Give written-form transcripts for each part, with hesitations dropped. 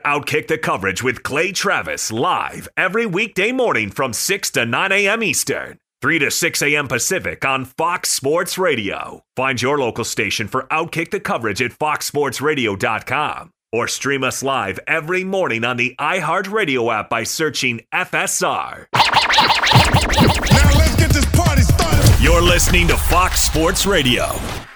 Outkick the Coverage with Clay Travis live every weekday morning from 6 to 9 a.m. Eastern, 3 to 6 a.m. Pacific on Fox Sports Radio. Find your local station for Outkick the Coverage at foxsportsradio.com or stream us live every morning on the iHeartRadio app by searching FSR. Now let's get this party started. You're listening to Fox Sports Radio.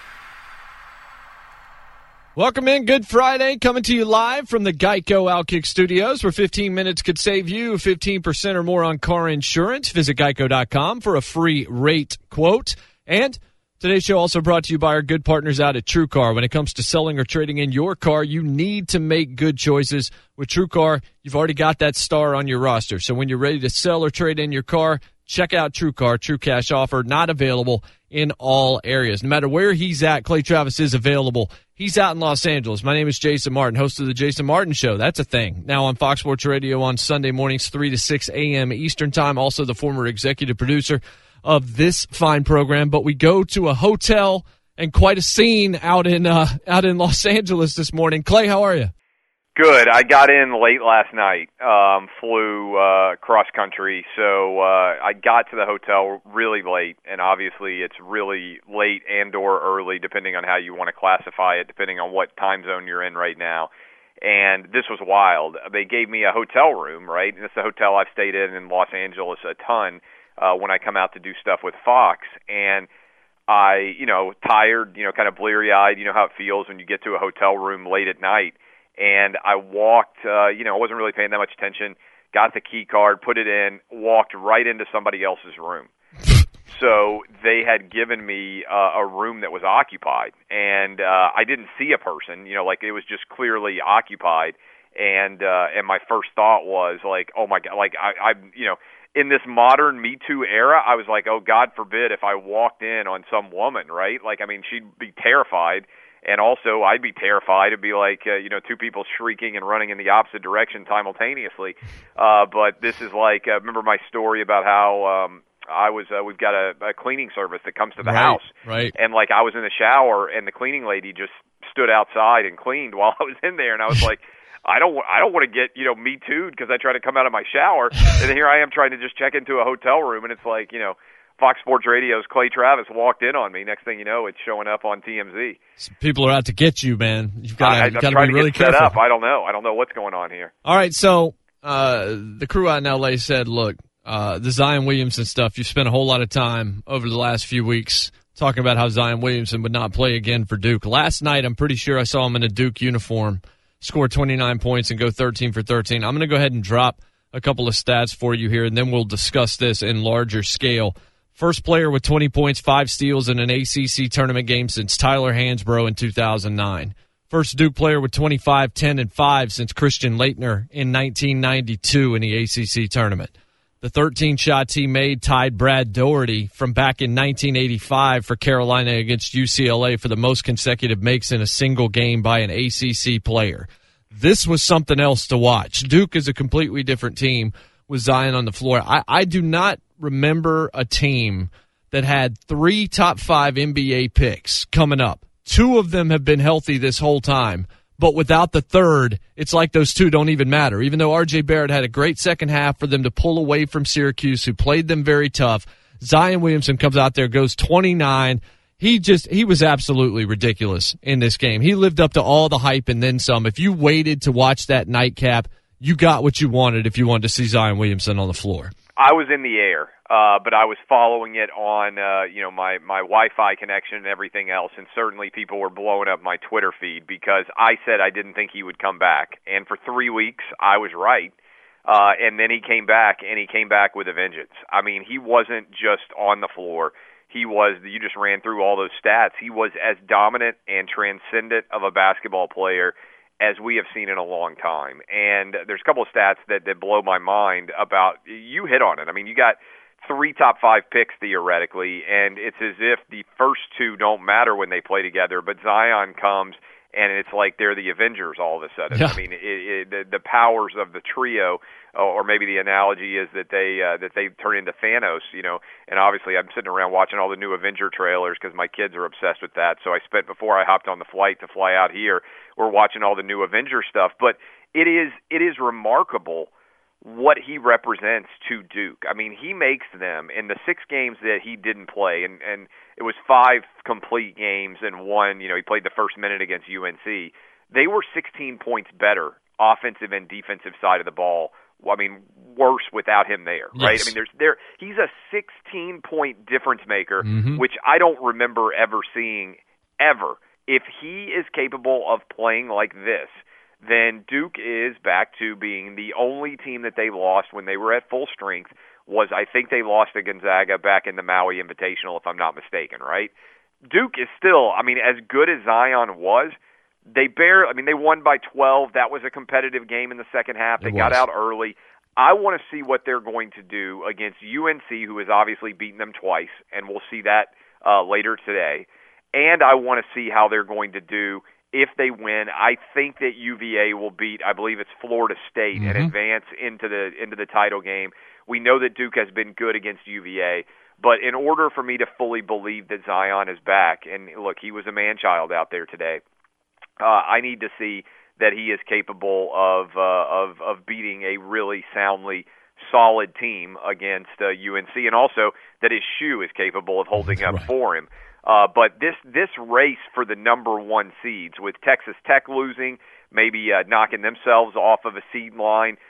Welcome in. Good Friday. Coming to you live from the Geico Outkick Studios, where 15 minutes could save you 15% or more on car insurance. Visit geico.com for a free rate quote. And today's show also brought to you by our good partners out at TrueCar. When it comes to selling or trading in your car, you need to make good choices. With TrueCar, you've already got that star on your roster. So when you're ready to sell or trade in your car, check out TrueCar. True cash offer not available in all areas. No matter where he's at, Clay Travis is available. He's out in Los Angeles. My name is Jason Martin, host of the Jason Martin Show. That's a thing. Now on Fox Sports Radio on Sunday mornings, 3 to 6 a.m. Eastern Time. Also the former executive producer of this fine program. But we go to a hotel and quite a scene out in Los Angeles this morning. Clay, how are you? Good. I got in late last night, flew cross country, so I got to the hotel really late, and obviously it's really late and or early, depending on how you want to classify it, depending on what time zone you're in right now. And this was wild. They gave me a hotel room, right? And it's a hotel I've stayed in Los Angeles a ton when I come out to do stuff with Fox, and I, tired, kind of bleary-eyed, how it feels when you get to a hotel room late at night. And I walked, I wasn't really paying that much attention, got the key card, put it in, walked right into somebody else's room. So they had given me a room that was occupied, and I didn't see a person, it was just clearly occupied. And my first thought was like, oh my God, I in this modern Me Too era, I was like, oh, God forbid if I walked in on some woman, right? She'd be terrified. And also, I'd be terrified. It'd be like, two people shrieking and running in the opposite direction simultaneously. But this is like, remember my story about how we've got a cleaning service that comes to the house. Right. And I was in the shower, and the cleaning lady just stood outside and cleaned while I was in there. And I was like, I don't want to get, Me Too'd because I try to come out of my shower. And here I am trying to just check into a hotel room, and it's like, Fox Sports Radio's Clay Travis walked in on me. Next thing you know, it's showing up on TMZ. People are out to get you, man. You've got to be really careful. Set up. I don't know what's going on here. All right, so the crew out in L.A. said, look, the Zion Williamson stuff, you spent a whole lot of time over the last few weeks talking about how Zion Williamson would not play again for Duke. Last night, I'm pretty sure I saw him in a Duke uniform, score 29 points and go 13 for 13. I'm going to go ahead and drop a couple of stats for you here, and then we'll discuss this in larger scale. First player with 20 points, 5 steals in an ACC tournament game since Tyler Hansbrough in 2009. First Duke player with 25, 10, and 5 since Christian Laettner in 1992 in the ACC tournament. The 13 shots he made tied Brad Daugherty from back in 1985 for Carolina against UCLA for the most consecutive makes in a single game by an ACC player. This was something else to watch. Duke is a completely different team with Zion on the floor. I do not remember a team that had 3 top 5 NBA picks coming up. 2 of them have been healthy this whole time, but without the third, it's like those 2 don't even matter. Even though R.J. Barrett had a great second half for them to pull away from Syracuse, who played them very tough, Zion Williamson comes out there, goes 29. He was absolutely ridiculous in this game. He lived up to all the hype and then some. If you waited to watch that nightcap, you got what you wanted if you wanted to see Zion Williamson on the floor. I was in the air, but I was following it on, my Wi-Fi connection and everything else, and certainly people were blowing up my Twitter feed because I said I didn't think he would come back. And for 3 weeks, I was right. And then he came back, and he came back with a vengeance. I mean, he wasn't just on the floor. You just ran through all those stats. He was as dominant and transcendent of a basketball player as we have seen in a long time. And there's a couple of stats that blow my mind about, you hit on it. I mean, you got 3 top 5 picks theoretically, and it's as if the first 2 don't matter when they play together, but Zion comes and it's like they're the Avengers all of a sudden. Yeah. I mean, the powers of the trio, or maybe the analogy is that they turn into Thanos, and obviously I'm sitting around watching all the new Avenger trailers because my kids are obsessed with that. So I spent, before I hopped on the flight to fly out here, we're watching all the new Avenger stuff. But it is remarkable what he represents to Duke. I mean, he makes them, in the 6 games that he didn't play, and it was 5 complete games and 1, he played the first minute against UNC. They were 16 points better, offensive and defensive side of the ball. I mean, worse without him there, right? Yes. I mean, he's a 16-point difference maker, which I don't remember ever seeing ever. If he is capable of playing like this, then Duke is back to being the only team that they lost when they were at full strength. I think they lost to Gonzaga back in the Maui Invitational, if I'm not mistaken, right? Duke is still, I mean, as good as Zion was, they won by 12. That was a competitive game in the second half. They got out early. I want to see what they're going to do against UNC, who has obviously beaten them twice, and we'll see that later today. And I want to see how they're going to do if they win. I think that UVA will beat, I believe it's Florida State, and advance into the title game. We know that Duke has been good against UVA, but in order for me to fully believe that Zion is back, and look, he was a man-child out there today, I need to see that he is capable of beating a really soundly solid team against UNC, and also that his shoe is capable of holding up for him. But this race for the number 1 seeds, with Texas Tech losing, maybe knocking themselves off of a seed line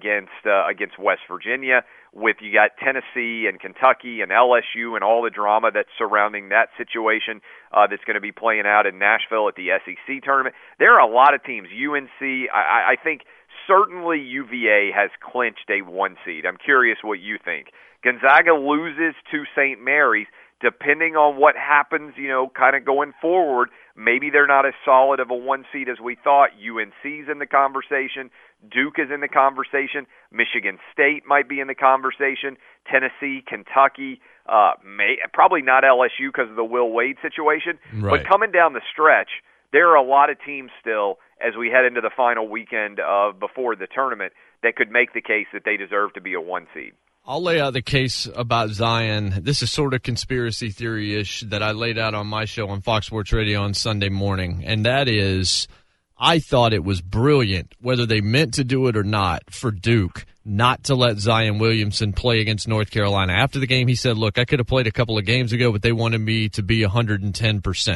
against West Virginia, with you got Tennessee and Kentucky and LSU and all the drama that's surrounding that situation that's going to be playing out in Nashville at the SEC tournament. There are a lot of teams. UNC, I think certainly UVA has clinched a 1 seed. I'm curious what you think. Gonzaga loses to St. Mary's. Depending on what happens, kind of going forward, maybe they're not as solid of a 1 seed as we thought. UNC's in the conversation. Duke is in the conversation. Michigan State might be in the conversation. Tennessee, Kentucky, probably not LSU because of the Will Wade situation. Right. But coming down the stretch, there are a lot of teams still, as we head into the final weekend before the tournament, that could make the case that they deserve to be a 1 seed. I'll lay out the case about Zion. This is sort of conspiracy theory-ish that I laid out on my show on Fox Sports Radio on Sunday morning, and that is I thought it was brilliant, whether they meant to do it or not, for Duke not to let Zion Williamson play against North Carolina. After the game, he said, look, I could have played a couple of games ago, but they wanted me to be 110%.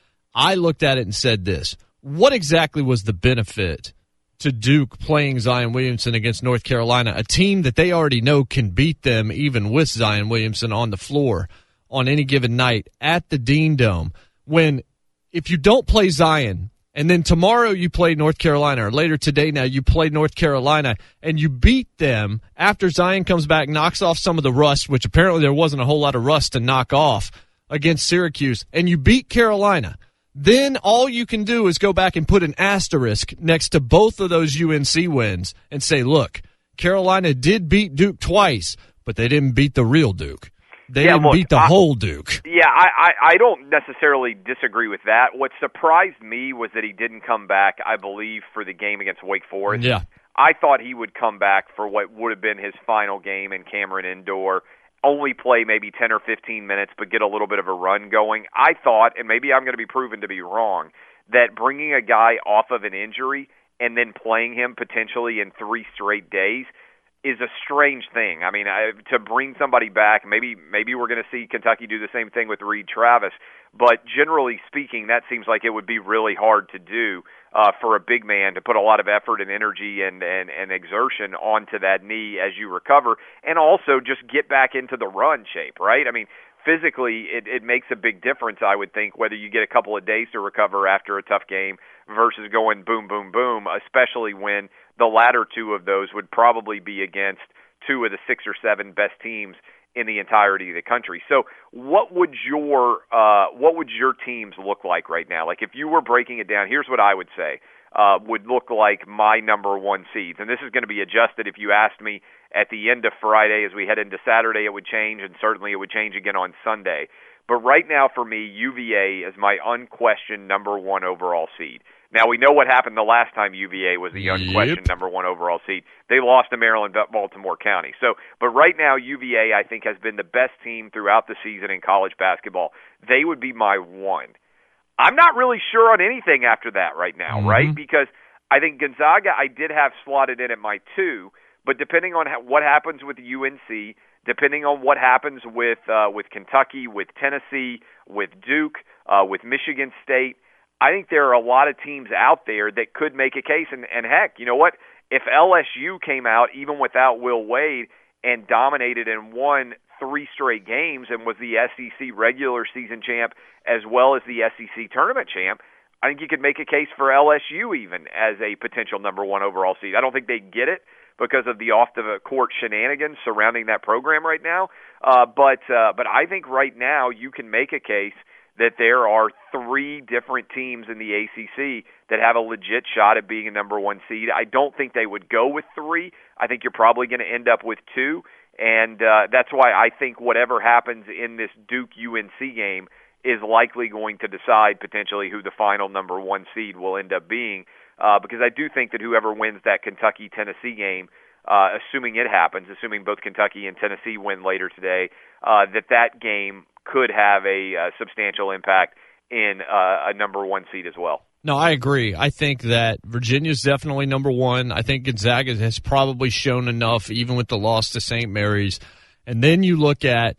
I looked at it and said this: what exactly was the benefit to Duke playing Zion Williamson against North Carolina, a team that they already know can beat them even with Zion Williamson on the floor on any given night at the Dean Dome, when if you don't play Zion and then tomorrow you play North Carolina, or later today now you play North Carolina and you beat them after Zion comes back, knocks off some of the rust, which apparently there wasn't a whole lot of rust to knock off against Syracuse, and you beat Carolina, then all you can do is go back and put an asterisk next to both of those UNC wins and say, look, Carolina did beat Duke twice, but they didn't beat the real Duke. They didn't beat the whole Duke. Yeah, I don't necessarily disagree with that. What surprised me was that he didn't come back, I believe, for the game against Wake Forest. Yeah. I thought he would come back for what would have been his final game in Cameron Indoor, only play maybe 10 or 15 minutes, but get a little bit of a run going. I thought, and maybe I'm going to be proven to be wrong, that bringing a guy off of an injury and then playing him potentially in 3 straight days is a strange thing. I mean, to bring somebody back, maybe we're going to see Kentucky do the same thing with Reed Travis, but generally speaking, that seems like it would be really hard to do for a big man to put a lot of effort and energy and exertion onto that knee as you recover, and also just get back into the run shape, right? I mean, physically, it makes a big difference, I would think, whether you get a couple of days to recover after a tough game versus going boom, boom, boom, especially when the latter 2 of those would probably be against 2 of the 6 or 7 best teams in the entirety of the country. So what would your teams look like right now? Like if you were breaking it down, here's what I would say would look like my number 1 seeds. And this is going to be adjusted if you asked me at the end of Friday. As we head into Saturday, it would change, and certainly it would change again on Sunday. But right now for me, UVA is my unquestioned number 1 overall seed. Now, we know what happened the last time UVA was the unquestioned number 1 overall seed. They lost to Maryland, Baltimore County. But right now, UVA, I think, has been the best team throughout the season in college basketball. They would be my 1. I'm not really sure on anything after that right now, right? Because I think Gonzaga I did have slotted in at my 2, but depending on what happens with UNC, depending on what happens with Kentucky, with Tennessee, with Duke, with Michigan State, I think there are a lot of teams out there that could make a case. And heck, you know what? If LSU came out even without Will Wade and dominated and won 3 straight games and was the SEC regular season champ as well as the SEC tournament champ, I think you could make a case for LSU even as a potential number 1 overall seed. I don't think they get it because of the off-the-court shenanigans surrounding that program right now. But I think right now you can make a case that there are 3 different teams in the ACC that have a legit shot at being a number 1 seed. I don't think they would go with 3. I think you're probably going to end up with 2. And that's why I think whatever happens in this Duke-UNC game is likely going to decide potentially who the final number 1 seed will end up being. Because I do think that whoever wins that Kentucky-Tennessee game, assuming it happens, assuming both Kentucky and Tennessee win later today, that game could have a substantial impact in a number 1 seed as well. No, I agree. I think that Virginia's definitely number 1. I think Gonzaga has probably shown enough, even with the loss to St. Mary's. And then you look at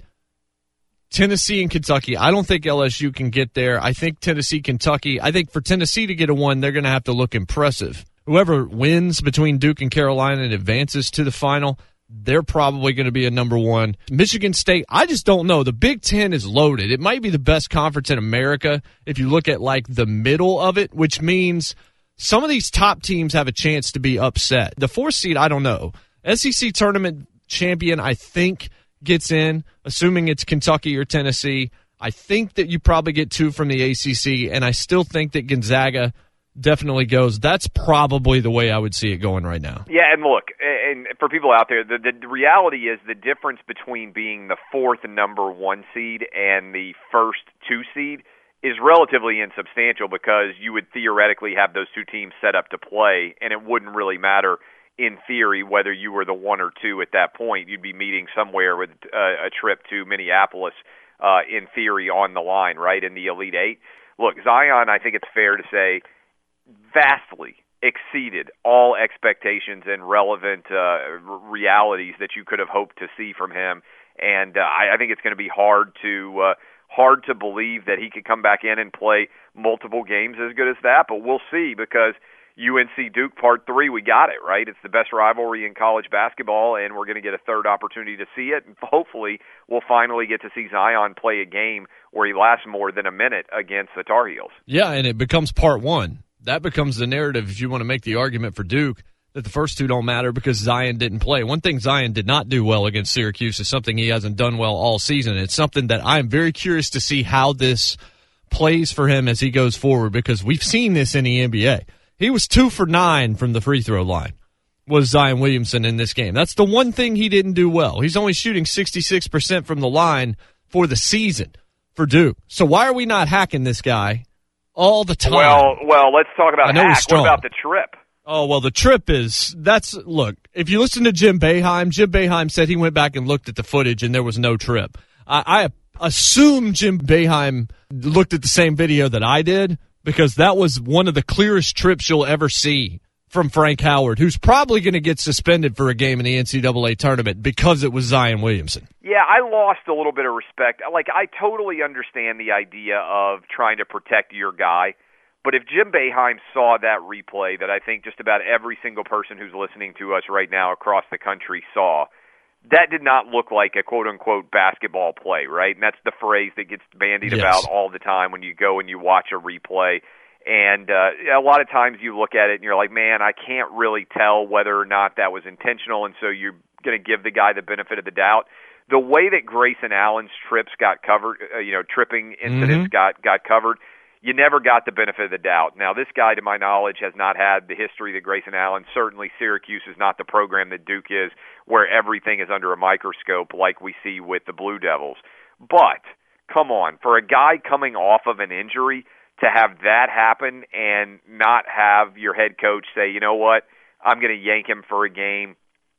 Tennessee and Kentucky. I don't think LSU can get there. I think Tennessee, Kentucky. I think for Tennessee to get a 1, they're going to have to look impressive. Whoever wins between Duke and Carolina and advances to the final, they're probably going to be a number 1. Michigan State, I just don't know. The Big Ten is loaded. It might be the best conference in America if you look at like the middle of it, which means some of these top teams have a chance to be upset. The 4th seed, I don't know. SEC tournament champion, I think, gets in, assuming it's Kentucky or Tennessee. I think that you probably get 2 from the ACC, and I still think that Gonzaga definitely goes. That's probably the way I would see it going right now. Yeah, and look, and for people out there, the reality is the difference between being the 4th number 1 seed and the first 2 seed is relatively insubstantial because you would theoretically have those 2 teams set up to play, and it wouldn't really matter in theory whether you were the 1 or 2 at that point. You'd be meeting somewhere with a trip to Minneapolis, in theory, on the line, right, in the Elite 8. Look, Zion, I think it's fair to say, vastly exceeded all expectations and relevant realities that you could have hoped to see from him. And I think it's going to be hard to believe that he could come back in and play multiple games as good as that. But we'll see, because UNC Duke Part 3, we got it, right? It's the best rivalry in college basketball, and we're going to get a third opportunity to see it. And hopefully we'll finally get to see Zion play a game where he lasts more than a minute against the Tar Heels. Yeah, and it becomes Part 1. That becomes the narrative if you want to make the argument for Duke that the first 2 don't matter because Zion didn't play. One thing Zion did not do well against Syracuse is something he hasn't done well all season. It's something that I'm very curious to see how this plays for him as he goes forward, because we've seen this in the NBA. He was 2 for 9 from the free throw line, was Zion Williamson in this game. That's the one thing he didn't do well. He's only shooting 66% from the line for the season for Duke. So why are we not hacking this guy all the time? Well, let's talk about hack. What about the trip? Oh, well, the trip look, if you listen to Jim Boeheim said he went back and looked at the footage and there was no trip. I assume Jim Boeheim looked at the same video that I did, because that was one of the clearest trips you'll ever see from Frank Howard, who's probably going to get suspended for a game in the NCAA tournament because it was Zion Williamson. Yeah, I lost a little bit of respect. Like, I totally understand the idea of trying to protect your guy, but if Jim Boeheim saw that replay that I think just about every single person who's listening to us right now across the country saw, that did not look like a quote-unquote basketball play, right? And that's the phrase that gets bandied about all the time when you go and you watch a replay. And a lot of times you look at it and you're like, man, I can't really tell whether or not that was intentional, and so you're going to give the guy the benefit of the doubt. The way that Grayson Allen's trips got covered, tripping incidents got covered, you never got the benefit of the doubt. Now, this guy, to my knowledge, has not had the history that Grayson Allen. Certainly, Syracuse is not the program that Duke is, where everything is under a microscope like we see with the Blue Devils. But, come on, for a guy coming off of an injury to have that happen and not have your head coach say, you know what, I'm going to yank him for a game,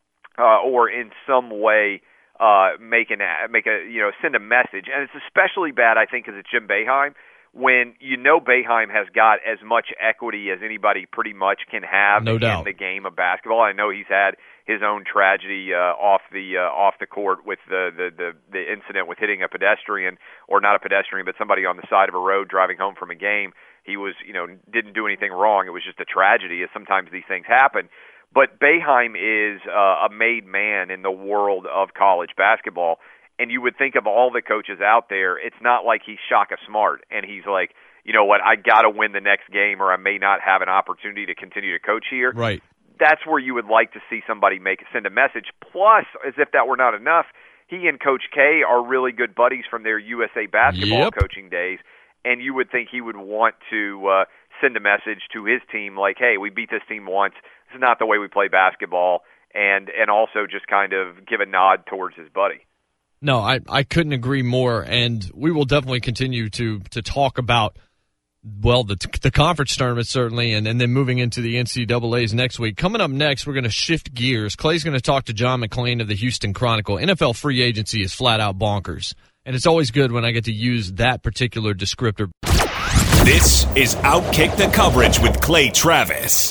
or in some way send a message. And it's especially bad, I think, because it's Jim Boeheim, when you know Boeheim has got as much equity as anybody pretty much can have in the game of basketball. I know he's had his own tragedy off the court with the incident with hitting a pedestrian, or not a pedestrian, but somebody on the side of a road driving home from a game. He was, didn't do anything wrong. It was just a tragedy, as sometimes these things happen. But Boeheim is a made man in the world of college basketball. And you would think of all the coaches out there, it's not like he's Shaka Smart and he's like, you know what, I got to win the next game or I may not have an opportunity to continue to coach here. Right. That's where you would like to see somebody send a message. Plus, as if that were not enough, he and Coach K are really good buddies from their USA basketball coaching days, and you would think he would want to send a message to his team like, hey, we beat this team once. This is not the way we play basketball, and also just kind of give a nod towards his buddy. No, I couldn't agree more, and we will definitely continue to talk about, well, the conference tournament certainly, and then moving into the NCAAs next week. Coming up next, we're going to shift gears. Clay's going to talk to John McClain of the Houston Chronicle. NFL free agency is flat out bonkers, and it's always good when I get to use that particular descriptor. This is Outkick the Coverage with Clay Travis.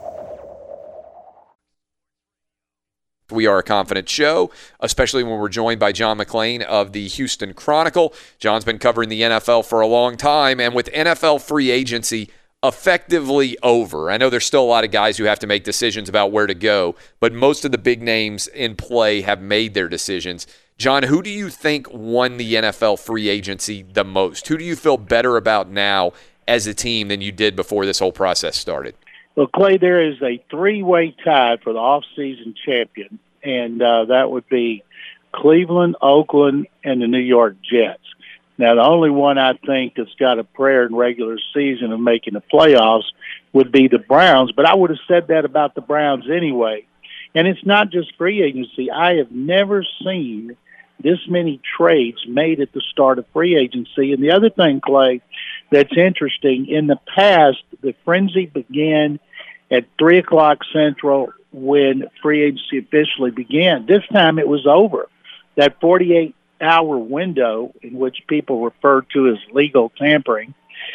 We are a confident show, especially when we're joined by John McClain of the Houston Chronicle. John's been covering the NFL for a long time, and with NFL free agency effectively over, I know there's still a lot of guys who have to make decisions about where to go, but most of the big names in play have made their decisions. John, who do you think won the NFL free agency the most? Who do you feel better about now as a team than you did before this whole process started? Well, Clay, there is a three-way tie for the off-season champion, and that would be Cleveland, Oakland, and the New York Jets. Now, the only one I think that's got a prayer in regular season of making the playoffs would be the Browns, but I would have said that about the Browns anyway. And it's not just free agency. I have never seen this many trades made at the start of free agency. And the other thing, Clay, that's interesting, in the past, the frenzy began at 3 o'clock Central when free agency officially began. This time it was over. That 48-hour window in which people refer to as legal tampering,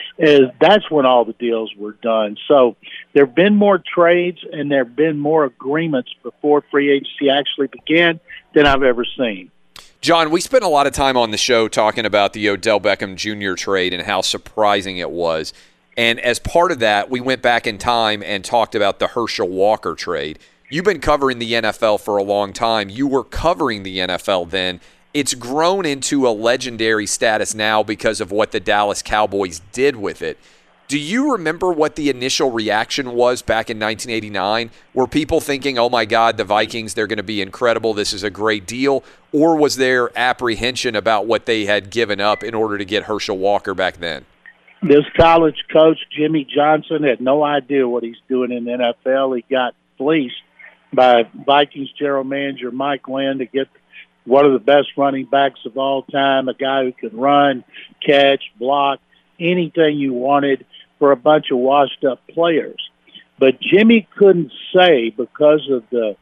that's when all the deals were done. So there have been more trades and there have been more agreements before free agency actually began than I've ever seen. John, we spent a lot of time on the show talking about the Odell Beckham Jr. trade and how surprising it was. And as part of that, we went back in time and talked about the Herschel Walker trade. You've been covering the NFL for a long time. You were covering the NFL then. It's grown into a legendary status now because of what the Dallas Cowboys did with it. Do you remember what the initial reaction was back in 1989? Were people thinking, oh, my God, the Vikings, they're going to be incredible, this is a great deal? Or was there apprehension about what they had given up in order to get Herschel Walker back then? This college coach, Jimmy Johnson, had no idea what he's doing in the NFL. He got fleeced by Vikings general manager Mike Lynn to get one of the best running backs of all time, a guy who could run, catch, block, anything you wanted for a bunch of washed-up players. But Jimmy couldn't say, because of the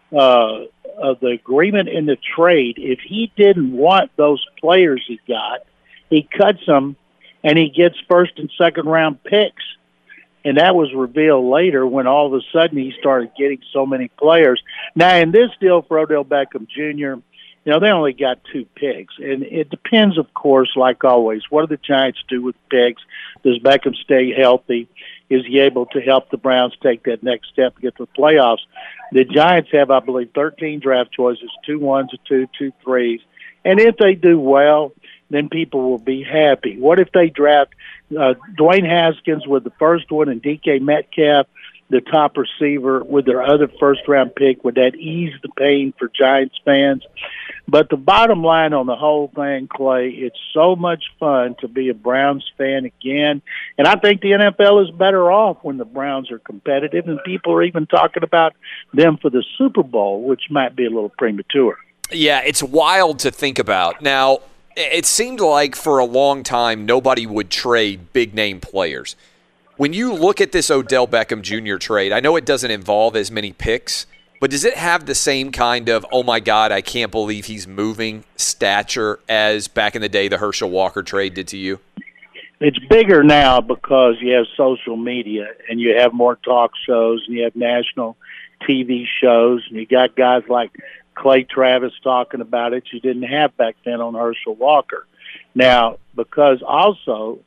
agreement in the trade, if he didn't want those players he got, he cuts them and he gets first and second round picks. And that was revealed later when all of a sudden he started getting so many players. Now, in this deal for Odell Beckham Jr., they only got 2 picks. And it depends, of course, like always. What do the Giants do with picks? Does Beckham stay healthy? Is he able to help the Browns take that next step to get to the playoffs? The Giants have, I believe, 13 draft choices, 2 1s, 2 3s. And if they do well, then people will be happy. What if they draft Dwayne Haskins with the first one and DK Metcalf, the top receiver, with their other first-round pick? Would that ease the pain for Giants fans? But the bottom line on the whole thing, Clay, it's so much fun to be a Browns fan again. And I think the NFL is better off when the Browns are competitive, and people are even talking about them for the Super Bowl, which might be a little premature. Yeah, it's wild to think about. Now, it seemed like for a long time nobody would trade big-name players. When you look at this Odell Beckham Jr. trade, I know it doesn't involve as many picks, but does it have the same kind of, oh, my God, I can't believe he's moving stature as back in the day the Herschel Walker trade did to you? It's bigger now because you have social media and you have more talk shows and you have national TV shows and you got guys like Clay Travis talking about it you didn't have back then on Herschel Walker. Now, because Odell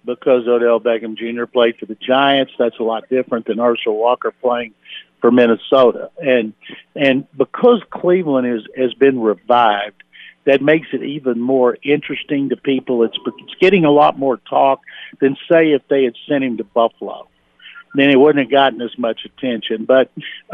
Beckham Jr. played for the Giants, that's a lot different than Herschel Walker playing for Minnesota. And because Cleveland has been revived, that makes it even more interesting to people. It's getting a lot more talk than, say, if they had sent him to Buffalo. Then it wouldn't have gotten as much attention. But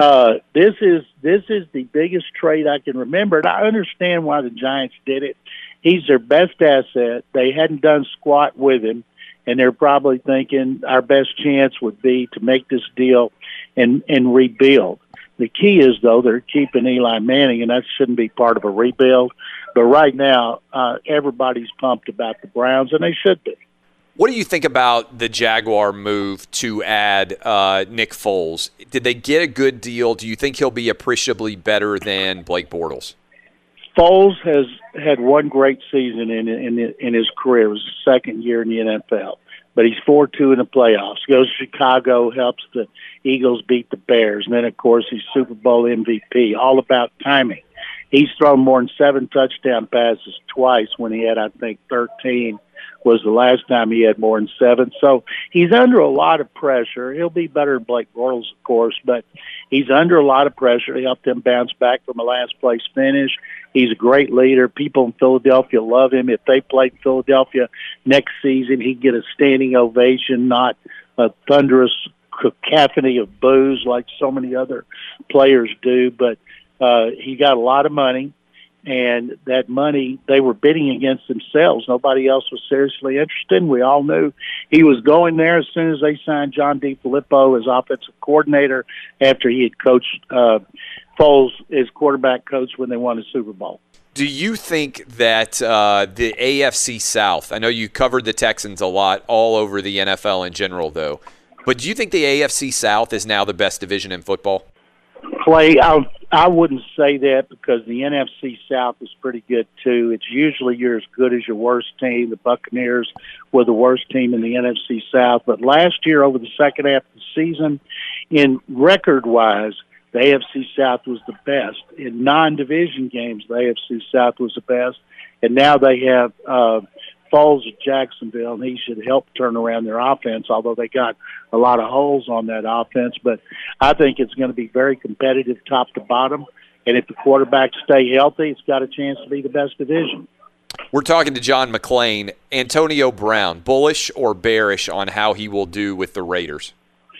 this is the biggest trade I can remember, and I understand why the Giants did it. He's their best asset. They hadn't done squat with him, and they're probably thinking our best chance would be to make this deal and rebuild. The key is, though, they're keeping Eli Manning, and that shouldn't be part of a rebuild. But right now, everybody's pumped about the Browns, and they should be. What do you think about the Jaguar move to add Nick Foles? Did they get a good deal? Do you think he'll be appreciably better than Blake Bortles? Foles has had one great season in his career. It was his second year in the NFL. But he's 4-2 in the playoffs. Goes to Chicago, helps the Eagles beat the Bears. And then, of course, he's Super Bowl MVP. All about timing. He's thrown more than 7 touchdown passes twice when he had, I think, 13 was the last time he had more than 7. So he's under a lot of pressure. He'll be better than Blake Bortles, of course, but he's under a lot of pressure. He helped them bounce back from a last-place finish. He's a great leader. People in Philadelphia love him. If they played Philadelphia next season, he'd get a standing ovation, not a thunderous cacophony of boos like so many other players do. But he got a lot of money. And that money, they were bidding against themselves. Nobody else was seriously interested. We all knew he was going there as soon as they signed John DeFilippo as offensive coordinator after he had coached Foles as quarterback coach when they won the Super Bowl. Do you think that the AFC South, I know you covered the Texans a lot all over the NFL in general, though, but do you think the AFC South is now the best division in football? Clay, I wouldn't say that because the NFC South is pretty good, too. It's usually you're as good as your worst team. The Buccaneers were the worst team in the NFC South. But last year, over the second half of the season, in record-wise, the AFC South was the best. In non-division games, the AFC South was the best. And now they have Foles at Jacksonville, and he should help turn around their offense, although they got a lot of holes on that offense. But I think it's going to be very competitive top to bottom, and if the quarterbacks stay healthy, it's got a chance to be the best division. We're talking to John McClain. Antonio Brown, bullish or bearish on how he will do with the Raiders?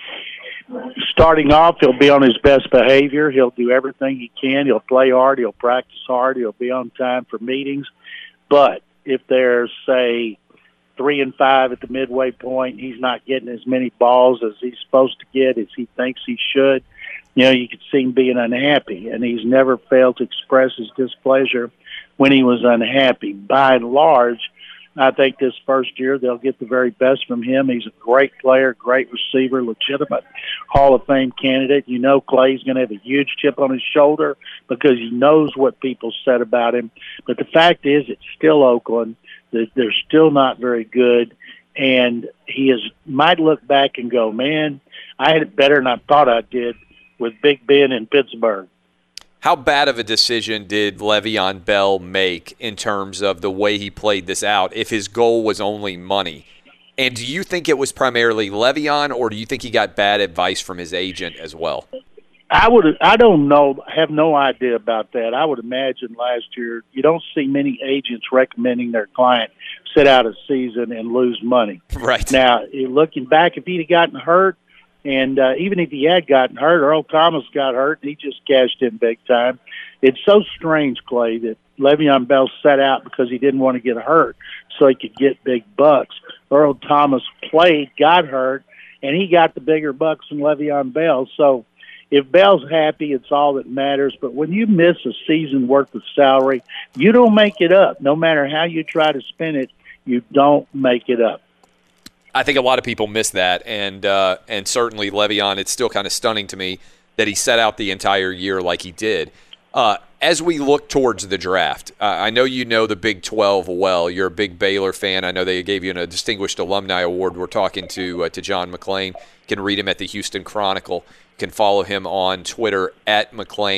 Starting off, he'll be on his best behavior. He'll do everything he can. He'll play hard. He'll practice hard. He'll be on time for meetings. But if there's, say, 3-5 at the midway point, he's not getting as many balls as he's supposed to get as he thinks he should, you could see him being unhappy. And he's never failed to express his displeasure when he was unhappy. By and large, I think this first year they'll get the very best from him. He's a great player, great receiver, legitimate Hall of Fame candidate. Clay's going to have a huge chip on his shoulder because he knows what people said about him. But the fact is, it's still Oakland. They're still not very good. And he might look back and go, man, I had it better than I thought I did with Big Ben in Pittsburgh. How bad of a decision did Le'Veon Bell make in terms of the way he played this out if his goal was only money? And do you think it was primarily Le'Veon, or do you think he got bad advice from his agent as well? I don't know. I have no idea about that. I would imagine last year you don't see many agents recommending their client sit out a season and lose money. Right. Now, looking back, if he'd have gotten hurt, and even if he had gotten hurt, Earl Thomas got hurt, and he just cashed in big time. It's so strange, Clay, that Le'Veon Bell sat out because he didn't want to get hurt so he could get big bucks. Earl Thomas played, got hurt, and he got the bigger bucks than Le'Veon Bell. So if Bell's happy, it's all that matters. But when you miss a season worth of salary, you don't make it up. No matter how you try to spin it, you don't make it up. I think a lot of people miss that, and certainly Le'Veon, it's still kind of stunning to me that he set out the entire year like he did. As we look towards the draft, I know you know the Big 12 well. You're a big Baylor fan. I know they gave you a Distinguished Alumni Award. We're talking to John McClain. You can read him at the Houston Chronicle. You can follow him on Twitter at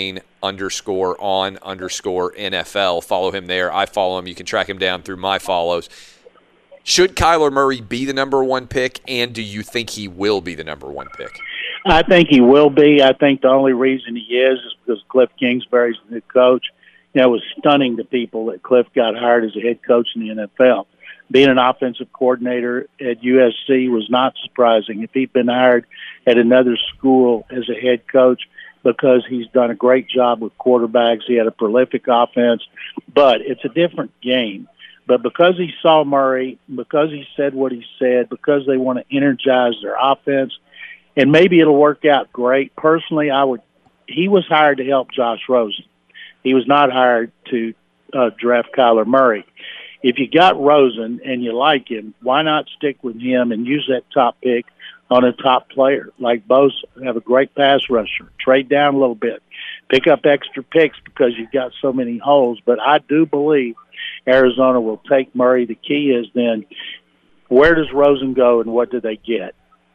McClain_on_NFL. Follow him there. I follow him. You can track him down through my follows. Should Kyler Murray be the number one pick, and do you think he will be the number one pick? I think he will be. I think the only reason he is because Cliff Kingsbury's the new coach. It was stunning to people that Cliff got hired as a head coach in the NFL. Being an offensive coordinator at USC was not surprising. If he'd been hired at another school as a head coach, because he's done a great job with quarterbacks, he had a prolific offense, but it's a different game. But because he saw Murray, because he said what he said, because they want to energize their offense, and maybe it'll work out great. Personally, he was hired to help Josh Rosen. He was not hired to draft Kyler Murray. If you got Rosen and you like him, why not stick with him and use that top pick on a top player? Like Bosa, have a great pass rusher. Trade down a little bit. Pick up extra picks because you've got so many holes. But I do believe Arizona will take Murray. The key is then where does Rosen go and what do they get?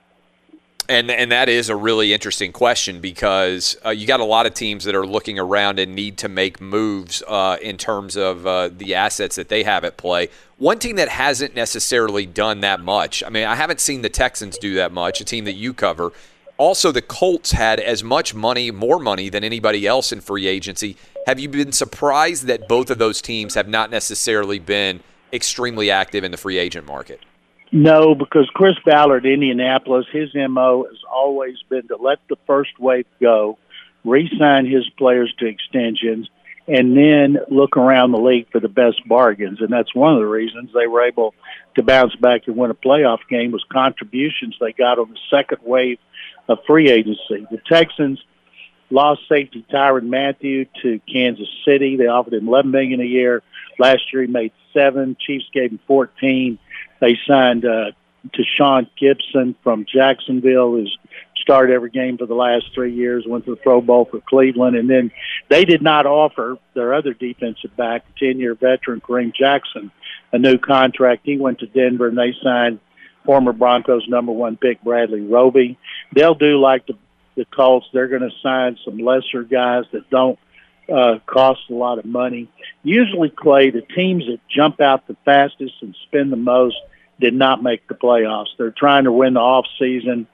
And that is a really interesting question because you got a lot of teams that are looking around and need to make moves in terms of the assets that they have at play. One team that hasn't necessarily done that much, I mean, I haven't seen the Texans do that much, a team that you cover. Also, the Colts had as much money, more money than anybody else in free agency. Have you been surprised that both of those teams have not necessarily been extremely active in the free agent market? No, because Chris Ballard, Indianapolis, his MO has always been to let the first wave go, re-sign his players to extensions, and then look around the league for the best bargains. And that's one of the reasons they were able to bounce back and win a playoff game was contributions they got on the second wave of free agency. The Texans lost safety Tyrann Mathieu to Kansas City. They offered him $11 million a year. Last year he made $7 million. Chiefs gave him $14 million. They signed Tashawn Gibson from Jacksonville, who's started every game for the last 3 years, went to the Pro Bowl for Cleveland. And then they did not offer their other defensive back, 10-year veteran Kareem Jackson, a new contract. He went to Denver, and they signed former Broncos #1 pick Bradley Roby. They'll do like the Colts. They're going to sign some lesser guys that don't cost a lot of money. Usually, Clay, the teams that jump out the fastest and spend the most did not make the playoffs. They're trying to win the off season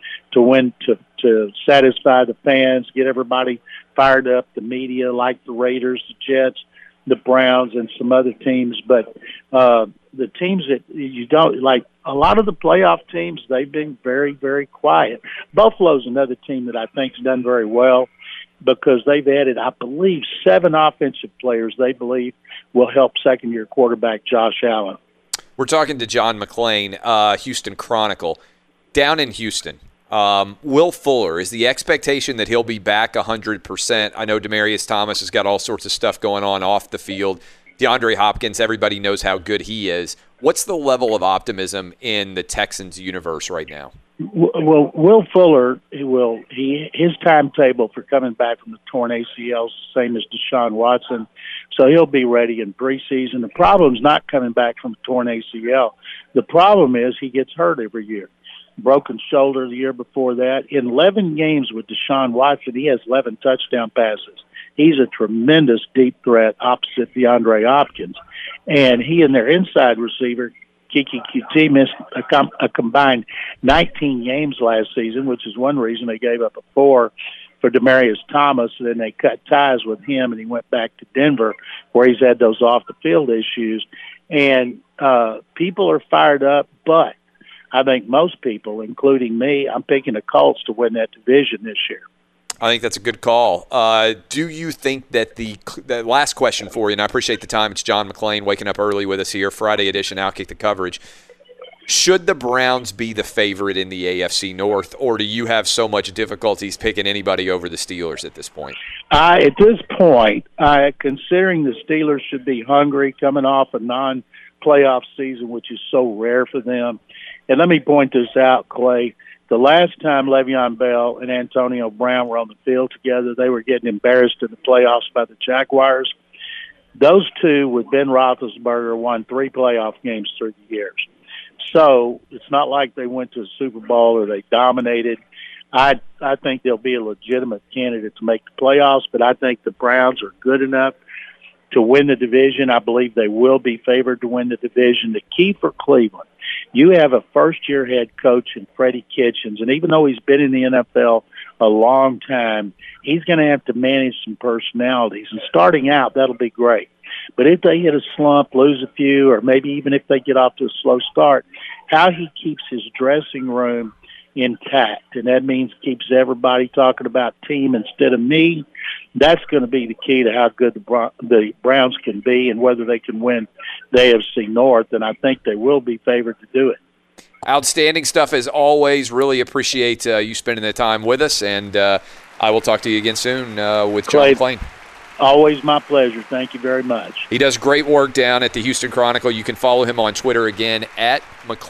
to satisfy the fans, get everybody fired up, the media, like the Raiders, the Jets, the Browns, and some other teams. But the teams that you don't like, a lot of the playoff teams, they've been very, very quiet. Buffalo's another team that I think has done very well, because they've added, I believe, 7 offensive players they believe will help second-year quarterback Josh Allen. We're talking to John McClain, Houston Chronicle. Down in Houston, Will Fuller, is the expectation that he'll be back 100%? I know Demaryius Thomas has got all sorts of stuff going on off the field. DeAndre Hopkins, everybody knows how good he is. What's the level of optimism in the Texans universe right now? Well, Will Fuller, his timetable for coming back from the torn ACL is the same as Deshaun Watson, so he'll be ready in preseason. The problem's not coming back from a torn ACL. The problem is he gets hurt every year. Broken shoulder the year before that. In 11 games with Deshaun Watson, he has 11 touchdown passes. He's a tremendous deep threat opposite DeAndre Hopkins. And he and their inside receiver, Kiki QT, missed a combined 19 games last season, which is one reason they gave up a 4 for Demaryius Thomas. And then they cut ties with him, and he went back to Denver, where he's had those off-the-field issues. And people are fired up, but I think most people, including me, I'm picking the Colts to win that division this year. I think that's a good call. Do you think that the last question for you, and I appreciate the time, it's John McClain waking up early with us here, Friday edition, Outkick the Coverage. Should the Browns be the favorite in the AFC North, or do you have so much difficulties picking anybody over the Steelers at this point? At this point, considering the Steelers should be hungry coming off a non-playoff season, which is so rare for them. And let me point this out, Clay. The last time Le'Veon Bell and Antonio Brown were on the field together, they were getting embarrassed in the playoffs by the Jaguars. Those two with Ben Roethlisberger won 3 playoff games through the years. So it's not like they went to a Super Bowl or they dominated. I think they'll be a legitimate candidate to make the playoffs, but I think the Browns are good enough to win the division. I believe they will be favored to win the division. The key for Cleveland, you have a first-year head coach in Freddie Kitchens, and even though he's been in the NFL a long time, he's going to have to manage some personalities. And starting out, that'll be great. But if they hit a slump, lose a few, or maybe even if they get off to a slow start, how he keeps his dressing room intact, and that means keeps everybody talking about team instead of me. That's going to be the key to how good the Browns can be and whether they can win the AFC North, and I think they will be favored to do it. Outstanding stuff as always. Really appreciate you spending the time with us, and I will talk to you again soon with John McClain. Always my pleasure. Thank you very much. He does great work down at the Houston Chronicle. You can follow him on Twitter again at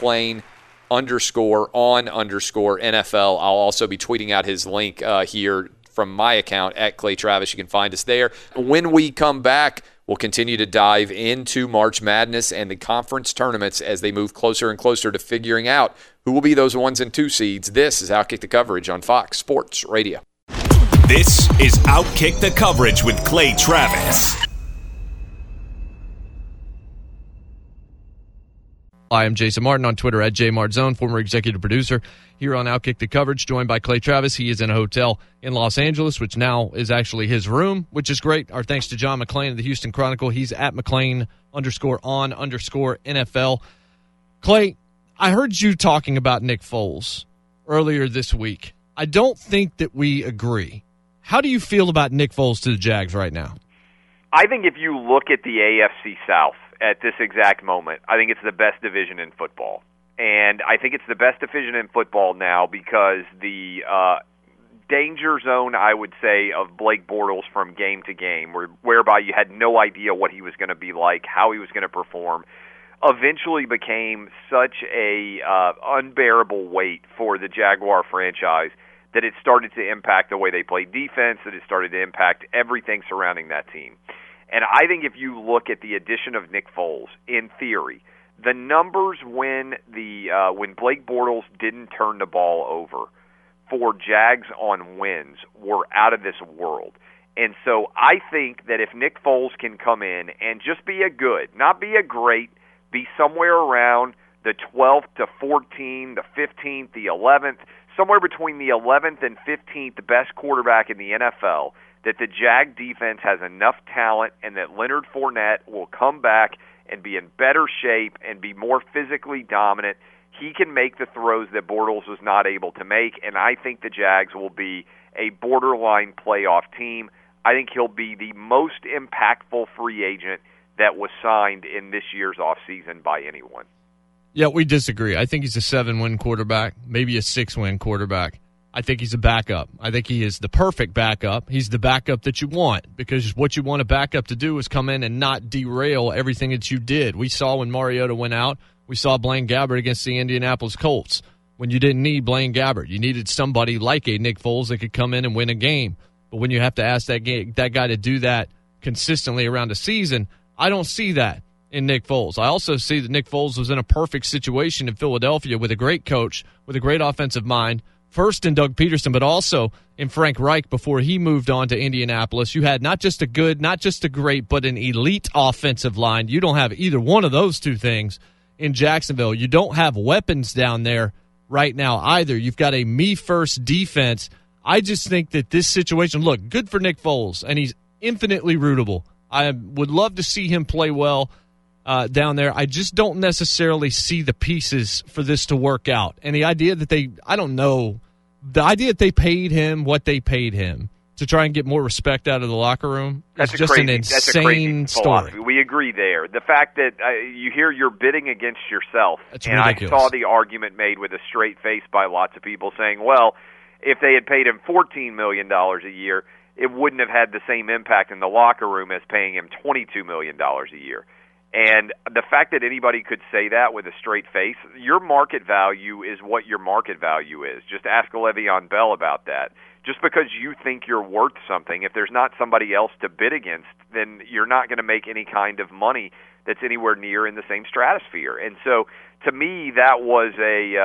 McClain_on_NFL. I'll also be tweeting out his link here from my account at Clay Travis. You can find us there. When we come back, we'll continue to dive into March Madness and the conference tournaments as they move closer and closer to figuring out who will be those 1 and 2 seeds. This is Outkick the Coverage on Fox Sports Radio. This is Outkick the Coverage with Clay Travis. I am Jason Martin on Twitter at JMartZone, former executive producer here on Outkick the Coverage, joined by Clay Travis. He is in a hotel in Los Angeles, which now is actually his room, which is great. Our thanks to John McClain of the Houston Chronicle. He's at McClain_on_NFL. Clay, I heard you talking about Nick Foles earlier this week. I don't think that we agree. How do you feel about Nick Foles to the Jags right now? I think if you look at the AFC South at this exact moment, I think it's the best division in football. And I think it's the best division in football now because the danger zone, I would say, of Blake Bortles from game to game, whereby you had no idea what he was going to be like, how he was going to perform, eventually became such a unbearable weight for the Jaguar franchise that it started to impact the way they played defense, that it started to impact everything surrounding that team. And I think if you look at the addition of Nick Foles, in theory, the numbers when Blake Bortles didn't turn the ball over for Jags on wins were out of this world. And so I think that if Nick Foles can come in and just be a good, not be a great, be somewhere around the 12th to 14th, the 15th, the 11th, somewhere between the 11th and 15th best quarterback in the NFL, that the Jag defense has enough talent and that Leonard Fournette will come back and be in better shape and be more physically dominant. He can make the throws that Bortles was not able to make, and I think the Jags will be a borderline playoff team. I think he'll be the most impactful free agent that was signed in this year's offseason by anyone. Yeah, we disagree. I think he's a 7-win quarterback, maybe a 6-win quarterback. I think he's a backup. I think he is the perfect backup. He's the backup that you want because what you want a backup to do is come in and not derail everything that you did. We saw when Mariota went out, we saw Blaine Gabbert against the Indianapolis Colts. When you didn't need Blaine Gabbert, you needed somebody like a Nick Foles that could come in and win a game. But when you have to ask that guy to do that consistently around a season, I don't see that in Nick Foles. I also see that Nick Foles was in a perfect situation in Philadelphia with a great coach, with a great offensive mind, first in Doug Peterson, but also in Frank Reich before he moved on to Indianapolis. You had not just a good, not just a great, but an elite offensive line. You don't have either one of those two things in Jacksonville. You don't have weapons down there right now either. You've got a me-first defense. I just think that this situation, look, good for Nick Foles, and he's infinitely rootable. I would love to see him play well down there. I just don't necessarily see the pieces for this to work out. And the idea that the idea that they paid him what they paid him to try and get more respect out of the locker room is just an insane story. We agree there. The fact that you hear you're bidding against yourself, that's and ridiculous. I saw the argument made with a straight face by lots of people saying, well, if they had paid him $14 million a year, it wouldn't have had the same impact in the locker room as paying him $22 million a year. And the fact that anybody could say that with a straight face, your market value is what your market value is. Just ask Le'Veon Bell about that. Just because you think you're worth something, if there's not somebody else to bid against, then you're not going to make any kind of money that's anywhere near in the same stratosphere. And so, to me, that was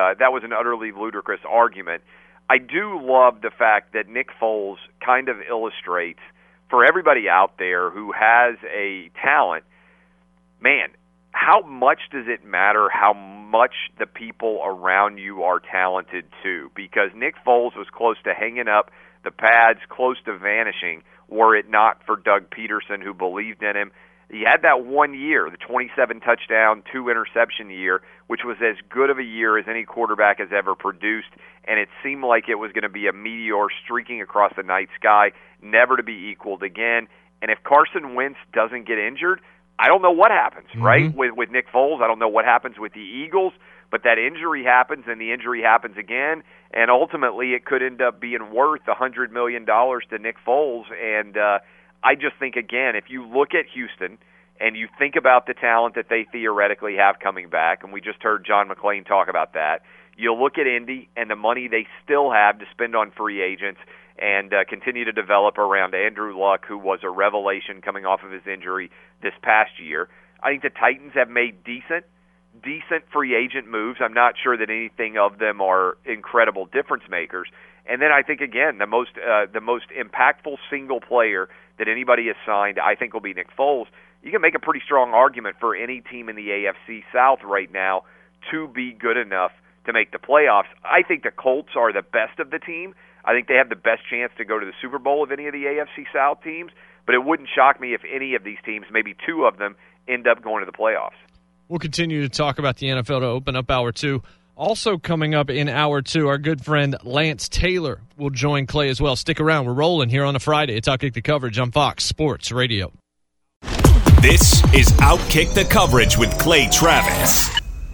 an utterly ludicrous argument. I do love the fact that Nick Foles kind of illustrates for everybody out there who has a talent, man, how much does it matter how much the people around you are talented too? Because Nick Foles was close to hanging up the pads, close to vanishing, were it not for Doug Peterson, who believed in him. He had that 1 year, the 27 touchdown, 2 interception year, which was as good of a year as any quarterback has ever produced, and it seemed like it was going to be a meteor streaking across the night sky, never to be equaled again. And if Carson Wentz doesn't get injured, I don't know what happens, right? With Nick Foles, I don't know what happens with the Eagles, but that injury happens, and the injury happens again, and ultimately it could end up being worth $100 million to Nick Foles. And I just think, again, if you look at Houston and you think about the talent that they theoretically have coming back, and we just heard John McClain talk about that, you look at Indy and the money they still have to spend on free agents and continue to develop around Andrew Luck, who was a revelation coming off of his injury this past year. I think the Titans have made decent free agent moves. I'm not sure that anything of them are incredible difference makers. And then I think, again, the most impactful single player that anybody has signed, I think, will be Nick Foles. You can make a pretty strong argument for any team in the AFC South right now to be good enough to make the playoffs. I think the Colts are the best of the team. I think they have the best chance to go to the Super Bowl of any of the AFC South teams, but it wouldn't shock me if any of these teams, maybe 2 of them, end up going to the playoffs. We'll continue to talk about the NFL to open up Hour 2. Also coming up in Hour 2, our good friend Lance Taylor will join Clay as well. Stick around. We're rolling here on a Friday. It's Outkick the Coverage on Fox Sports Radio. This is Outkick the Coverage with Clay Travis.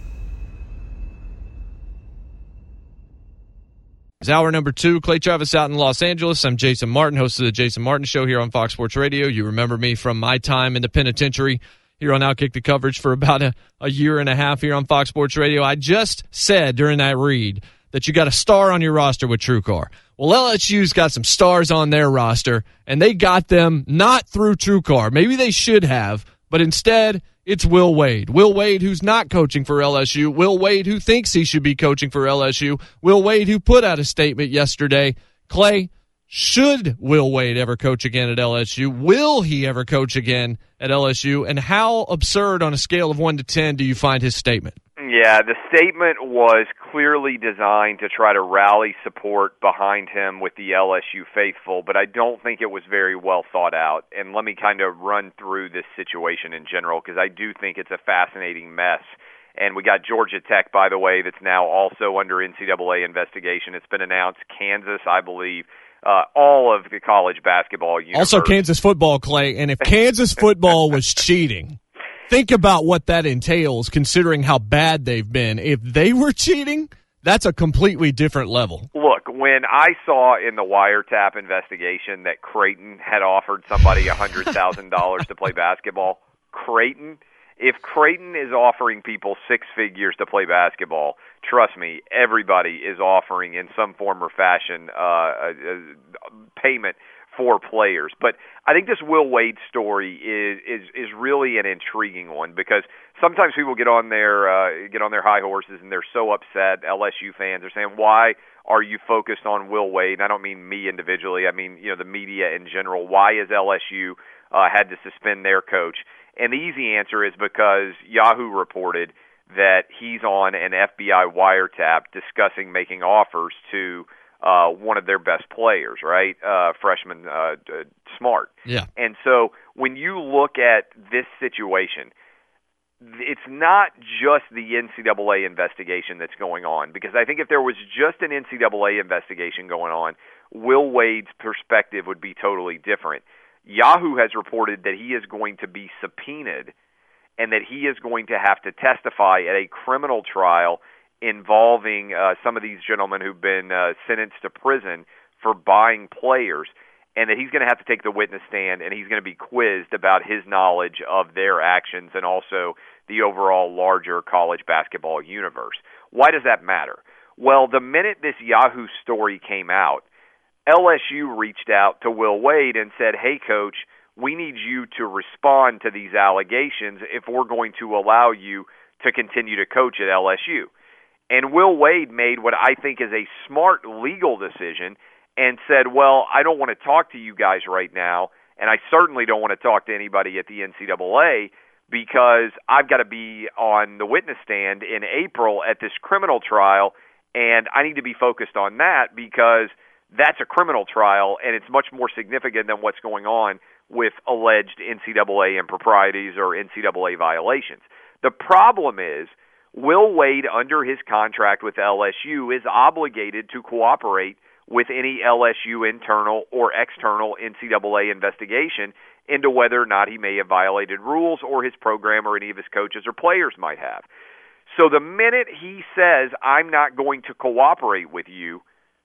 It's hour number 2. Clay Travis out in Los Angeles. I'm Jason Martin, host of the Jason Martin Show here on Fox Sports Radio. You remember me from my time in the penitentiary here on Outkick the Coverage for about a year and a half here on Fox Sports Radio. I just said during that read that you got a star on your roster with TrueCar. Well, LSU's got some stars on their roster, and they got them not through TrueCar. Maybe they should have, but instead it's Will Wade. Will Wade, who's not coaching for LSU. Will Wade, who thinks he should be coaching for LSU. Will Wade, who put out a statement yesterday. Clay, should Will Wade ever coach again at LSU? Will he ever coach again at LSU? And how absurd on a scale of 1 to 10 do you find his statement? Yeah, the statement was clearly designed to try to rally support behind him with the LSU faithful, but I don't think it was very well thought out. And let me kind of run through this situation in general, because I do think it's a fascinating mess. And we got Georgia Tech, by the way, that's now also under NCAA investigation. It's been announced. Kansas, I believe. All of the college basketball universe. Also Kansas football, Clay. And if Kansas football was cheating, think about what that entails, considering how bad they've been. If they were cheating, that's a completely different level. Look, when I saw in the wiretap investigation that Creighton had offered somebody $100,000 to play basketball, if Creighton is offering people 6 figures to play basketball, trust me, everybody is offering in some form or fashion payment for players. But I think this Will Wade story is really an intriguing one, because sometimes people get on their high horses and they're so upset. LSU fans are saying, "Why are you focused on Will Wade?" And I don't mean me individually. I mean, the media in general. Why has LSU had to suspend their coach? And the easy answer is because Yahoo reported that he's on an FBI wiretap discussing making offers to one of their best players, right? Freshman Smart. Yeah. And so when you look at this situation, it's not just the NCAA investigation that's going on, because I think if there was just an NCAA investigation going on, Will Wade's perspective would be totally different. Yahoo has reported that he is going to be subpoenaed and that he is going to have to testify at a criminal trial involving some of these gentlemen who've been sentenced to prison for buying players. and that he's going to have to take the witness stand and he's going to be quizzed about his knowledge of their actions and also the overall larger college basketball universe. Why does that matter? Well, the minute this Yahoo story came out, LSU reached out to Will Wade and said, hey, Coach, we need you to respond to these allegations if we're going to allow you to continue to coach at LSU. And Will Wade made what I think is a smart legal decision and said, well, I don't want to talk to you guys right now, and I certainly don't want to talk to anybody at the NCAA because I've got to be on the witness stand in April at this criminal trial, and I need to be focused on that because that's a criminal trial, and it's much more significant than what's going on with alleged NCAA improprieties or NCAA violations. The problem is Will Wade, under his contract with LSU, is obligated to cooperate with any LSU internal or external NCAA investigation into whether or not he may have violated rules or his program or any of his coaches or players might have. So the minute he says, I'm not going to cooperate with you,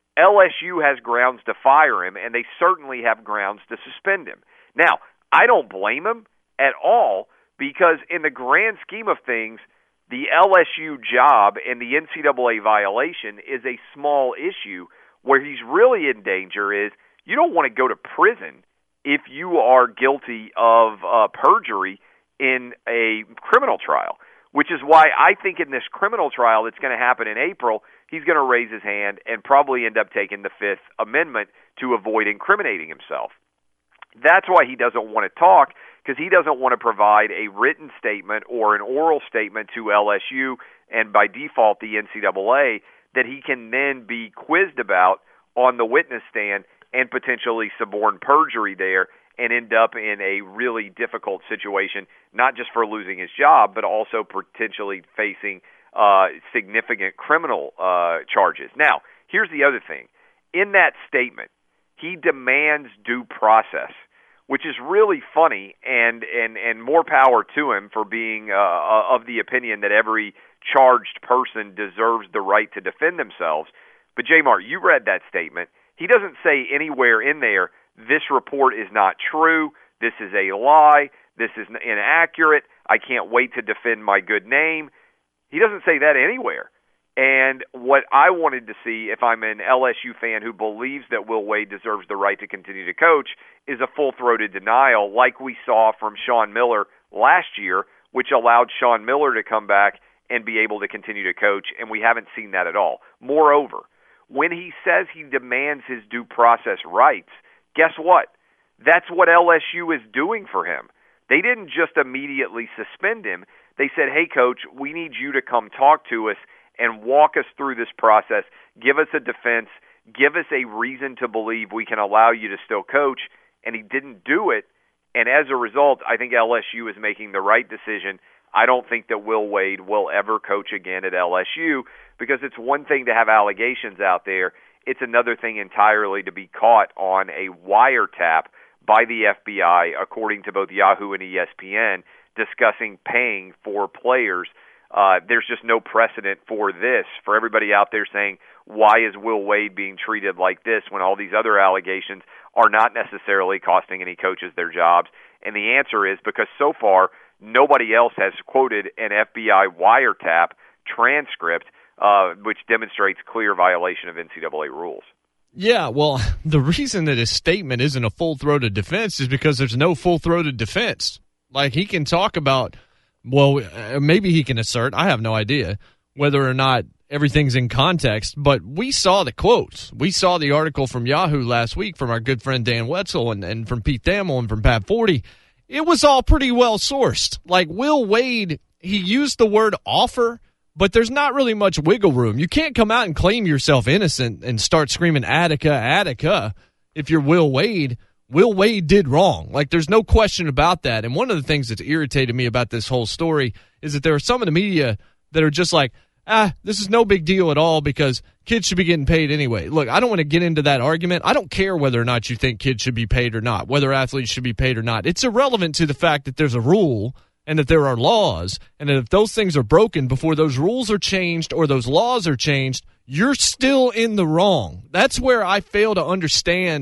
LSU has grounds to fire him, and they certainly have grounds to suspend him. Now, I don't blame him at all because in the grand scheme of things, the LSU job and the NCAA violation is a small issue. Where he's really in danger is you don't want to go to prison if you are guilty of perjury in a criminal trial, which is why I think in this criminal trial that's going to happen in April, he's going to raise his hand and probably end up taking the Fifth Amendment to avoid incriminating himself. That's why he doesn't want to talk, because he doesn't want to provide a written statement or an oral statement to LSU and by default the NCAA that he can then be quizzed about on the witness stand and potentially suborn perjury there and end up in a really difficult situation, not just for losing his job, but also potentially facing significant criminal charges. Now, here's the other thing. In that statement, he demands due process, which is really funny, and more power to him for being of the opinion that every charged person deserves the right to defend themselves. But, J-Mart, you read that statement. He doesn't say anywhere in there, this report is not true, this is a lie, this is inaccurate, I can't wait to defend my good name. He doesn't say that anywhere. And what I wanted to see, if I'm an LSU fan who believes that Will Wade deserves the right to continue to coach, is a full-throated denial like we saw from Sean Miller last year, which allowed Sean Miller to come back and be able to continue to coach, and we haven't seen that at all. Moreover, when he says he demands his due process rights, guess what? That's what LSU is doing for him. They didn't just immediately suspend him. They said, hey, Coach, we need you to come talk to us and walk us through this process, give us a defense, give us a reason to believe we can allow you to still coach, and he didn't do it. And as a result, I think LSU is making the right decision. I don't think that Will Wade will ever coach again at LSU because it's one thing to have allegations out there. It's another thing entirely to be caught on a wiretap by the FBI, according to both Yahoo and ESPN, discussing paying for players. There's just no precedent for this. For everybody out there saying, why is Will Wade being treated like this when all these other allegations are not necessarily costing any coaches their jobs? And the answer is because so far, nobody else has quoted an FBI wiretap transcript which demonstrates clear violation of NCAA rules. Yeah, well, the reason that his statement isn't a full-throated defense is because there's no full-throated defense. Like, he can talk about, well, maybe he can assert, I have no idea, whether or not everything's in context, but we saw the quotes. We saw the article from Yahoo last week from our good friend Dan Wetzel and from Pete Thamel and from Pat Forty. It was all pretty well sourced. Like, Will Wade, he used the word offer, but there's not really much wiggle room. You can't come out and claim yourself innocent and start screaming Attica, Attica if you're Will Wade. Will Wade did wrong. Like, there's no question about that. And one of the things that's irritated me about this whole story is that there are some in the media that are just like, this is no big deal at all because kids should be getting paid anyway. Look, I don't want to get into that argument. I don't care whether or not you think kids should be paid or not, whether athletes should be paid or not. It's irrelevant to the fact that there's a rule and that there are laws, and that if those things are broken before those rules are changed or those laws are changed, you're still in the wrong. That's where I fail to understand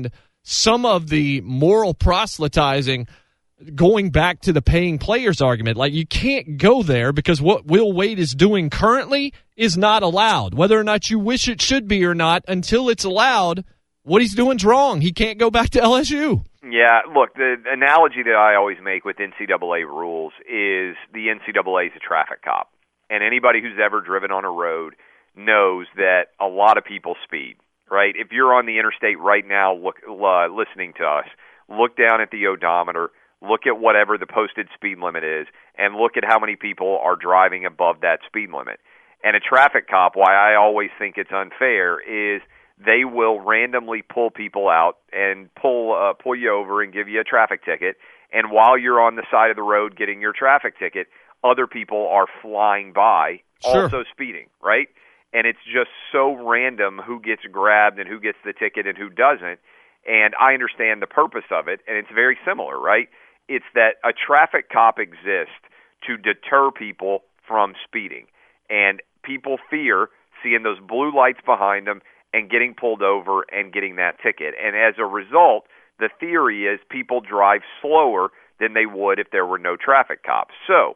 some of the moral proselytizing going back to the paying players argument. Like, you can't go there because what Will Wade is doing currently is not allowed. Whether or not you wish it should be or not, until it's allowed, what he's doing is wrong. He can't go back to LSU. Yeah, look, the analogy that I always make with NCAA rules is the NCAA is a traffic cop. And anybody who's ever driven on a road knows that a lot of people speed, right? If you're on the interstate right now listening to us, look down at the odometer, look at whatever the posted speed limit is, and look at how many people are driving above that speed limit. And a traffic cop, why I always think it's unfair, is they will randomly pull people out and pull you over and give you a traffic ticket. And while you're on the side of the road getting your traffic ticket, other people are flying by, also speeding, right? And it's just so random who gets grabbed and who gets the ticket and who doesn't. And I understand the purpose of it, and it's very similar, right? It's that a traffic cop exists to deter people from speeding. And people fear seeing those blue lights behind them and getting pulled over and getting that ticket. And as a result, the theory is people drive slower than they would if there were no traffic cops. So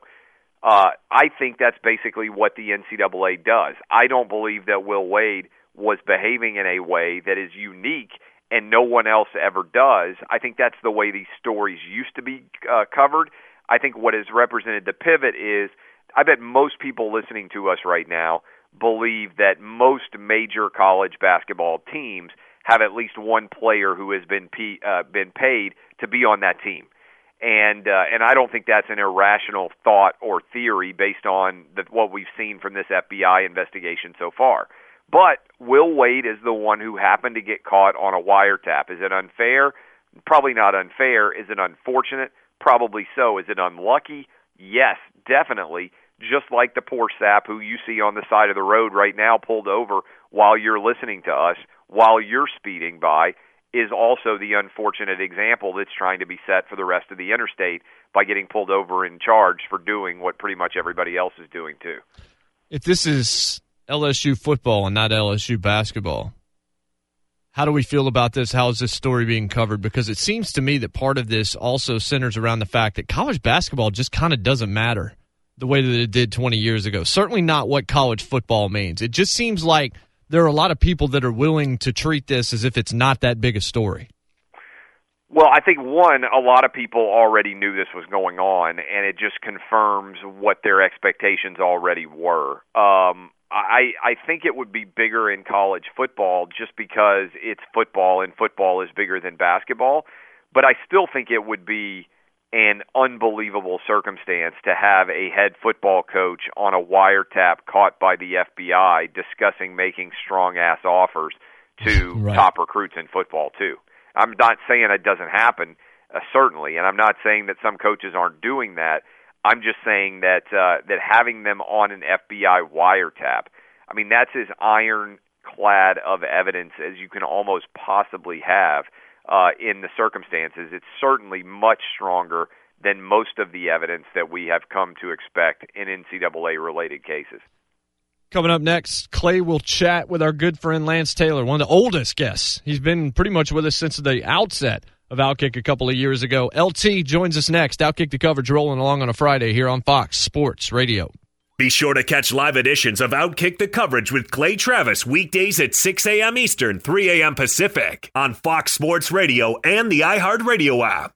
I think that's basically what the NCAA does. I don't believe that Will Wade was behaving in a way that is unique and no one else ever does. I think that's the way these stories used to be covered. I think what has represented the pivot is, I bet most people listening to us right now believe that most major college basketball teams have at least one player who has been paid to be on that team. And I don't think that's an irrational thought or theory based on what we've seen from this FBI investigation so far. But Will Wade is the one who happened to get caught on a wiretap. Is it unfair? Probably not unfair. Is it unfortunate? Probably so. Is it unlucky? Yes, definitely. Just like the poor sap who you see on the side of the road right now pulled over while you're listening to us, while you're speeding by, is also the unfortunate example that's trying to be set for the rest of the interstate by getting pulled over and charged for doing what pretty much everybody else is doing too. If this is LSU football and not LSU basketball, how do we feel about this? How is this story being covered? Because it seems to me that part of this also centers around the fact that college basketball just kind of doesn't matter the way that it did 20 years ago. Certainly not what college football means. It just seems like there are a lot of people that are willing to treat this as if it's not that big a story. Well, I think, one, a lot of people already knew this was going on, and it just confirms what their expectations already were. I think it would be bigger in college football just because it's football, and football is bigger than basketball. But I still think it would be an unbelievable circumstance to have a head football coach on a wiretap caught by the FBI discussing making strong-ass offers to top recruits in football, too. I'm not saying it doesn't happen, certainly, and I'm not saying that some coaches aren't doing that. I'm just saying that that having them on an FBI wiretap, I mean, that's as ironclad of evidence as you can almost possibly have in the circumstances. It's certainly much stronger than most of the evidence that we have come to expect in NCAA-related cases. Coming up next, Clay will chat with our good friend Lance Taylor, one of the oldest guests. He's been pretty much with us since the outset of Outkick a couple of years ago. LT joins us next. Outkick the coverage rolling along on a Friday here on Fox Sports Radio. Be sure to catch live editions of Outkick the Coverage with Clay Travis weekdays at 6 a.m. Eastern, 3 a.m. Pacific on Fox Sports Radio and the iHeartRadio app.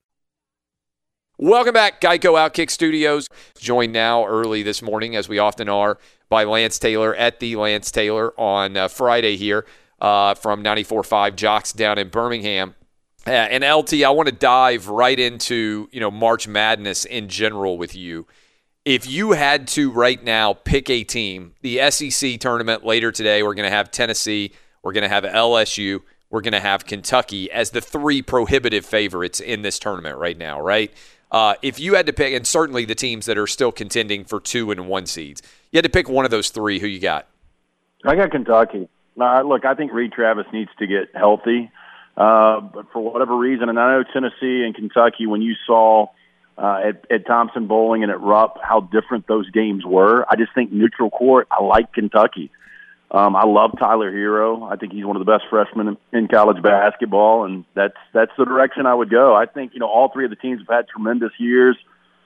Welcome back, Geico Outkick Studios. Joined now early this morning, as we often are, by Lance Taylor at the Lance Taylor on Friday here from 94.5 Jocks down in Birmingham. And LT, I want to dive right into March Madness in general with you. If you had to right now pick a team, the SEC tournament later today, we're going to have Tennessee, we're going to have LSU, we're going to have Kentucky as the three prohibitive favorites in this tournament right now, right? If you had to pick, and certainly the teams that are still contending for 2 and 1 seeds, you had to pick one of those three. Who you got? I got Kentucky. Look, I think Reed Travis needs to get healthy. But for whatever reason, and I know Tennessee and Kentucky, when you saw at Thompson Bowling and at Rupp how different those games were, I just think neutral court, I like Kentucky. I love Tyler Hero. I think he's one of the best freshmen in college basketball, and that's the direction I would go. I think, all three of the teams have had tremendous years.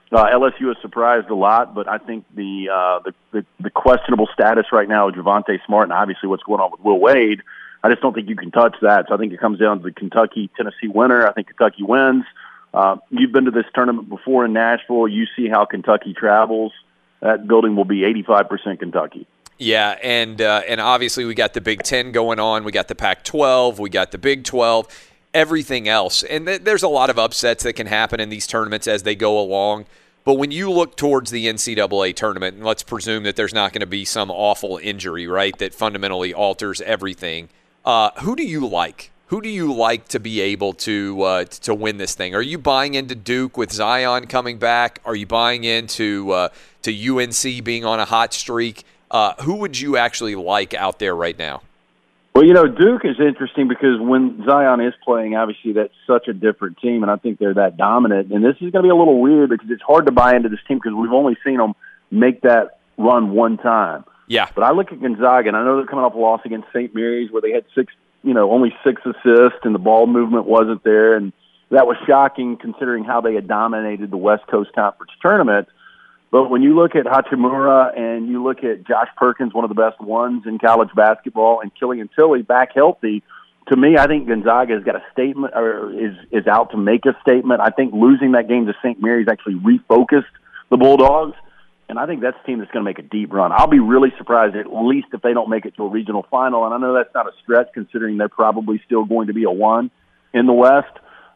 LSU has surprised a lot, but I think the questionable status right now of Javonte Smart and obviously what's going on with Will Wade, I just don't think you can touch that. So I think it comes down to the Kentucky-Tennessee winner. I think Kentucky wins. You've been to this tournament before in Nashville. You see how Kentucky travels. That building will be 85% Kentucky. Yeah, and obviously we got the Big Ten going on. We got the Pac-12. We got the Big 12. Everything else. And there's a lot of upsets that can happen in these tournaments as they go along. But when you look towards the NCAA tournament, and let's presume that there's not going to be some awful injury, right, that fundamentally alters everything, who do you like? Who do you like to be able to win this thing? Are you buying into Duke with Zion coming back? Are you buying into to UNC being on a hot streak? Who would you actually like out there right now? Well, Duke is interesting because when Zion is playing, obviously that's such a different team, and I think they're that dominant. And this is going to be a little weird because it's hard to buy into this team because we've only seen them make that run one time. Yeah. But I look at Gonzaga, and I know they're coming off a loss against St. Mary's where they had only 6 assists, and the ball movement wasn't there, and that was shocking considering how they had dominated the West Coast Conference tournament. But when you look at Hachimura and you look at Josh Perkins, one of the best ones in college basketball, and Killian Tilly back healthy, to me, I think Gonzaga has got a statement or is out to make a statement. I think losing that game to St. Mary's actually refocused the Bulldogs, and I think that's a team that's going to make a deep run. I'll be really surprised at least if they don't make it to a regional final, and I know that's not a stretch considering they're probably still going to be a 1 in the West.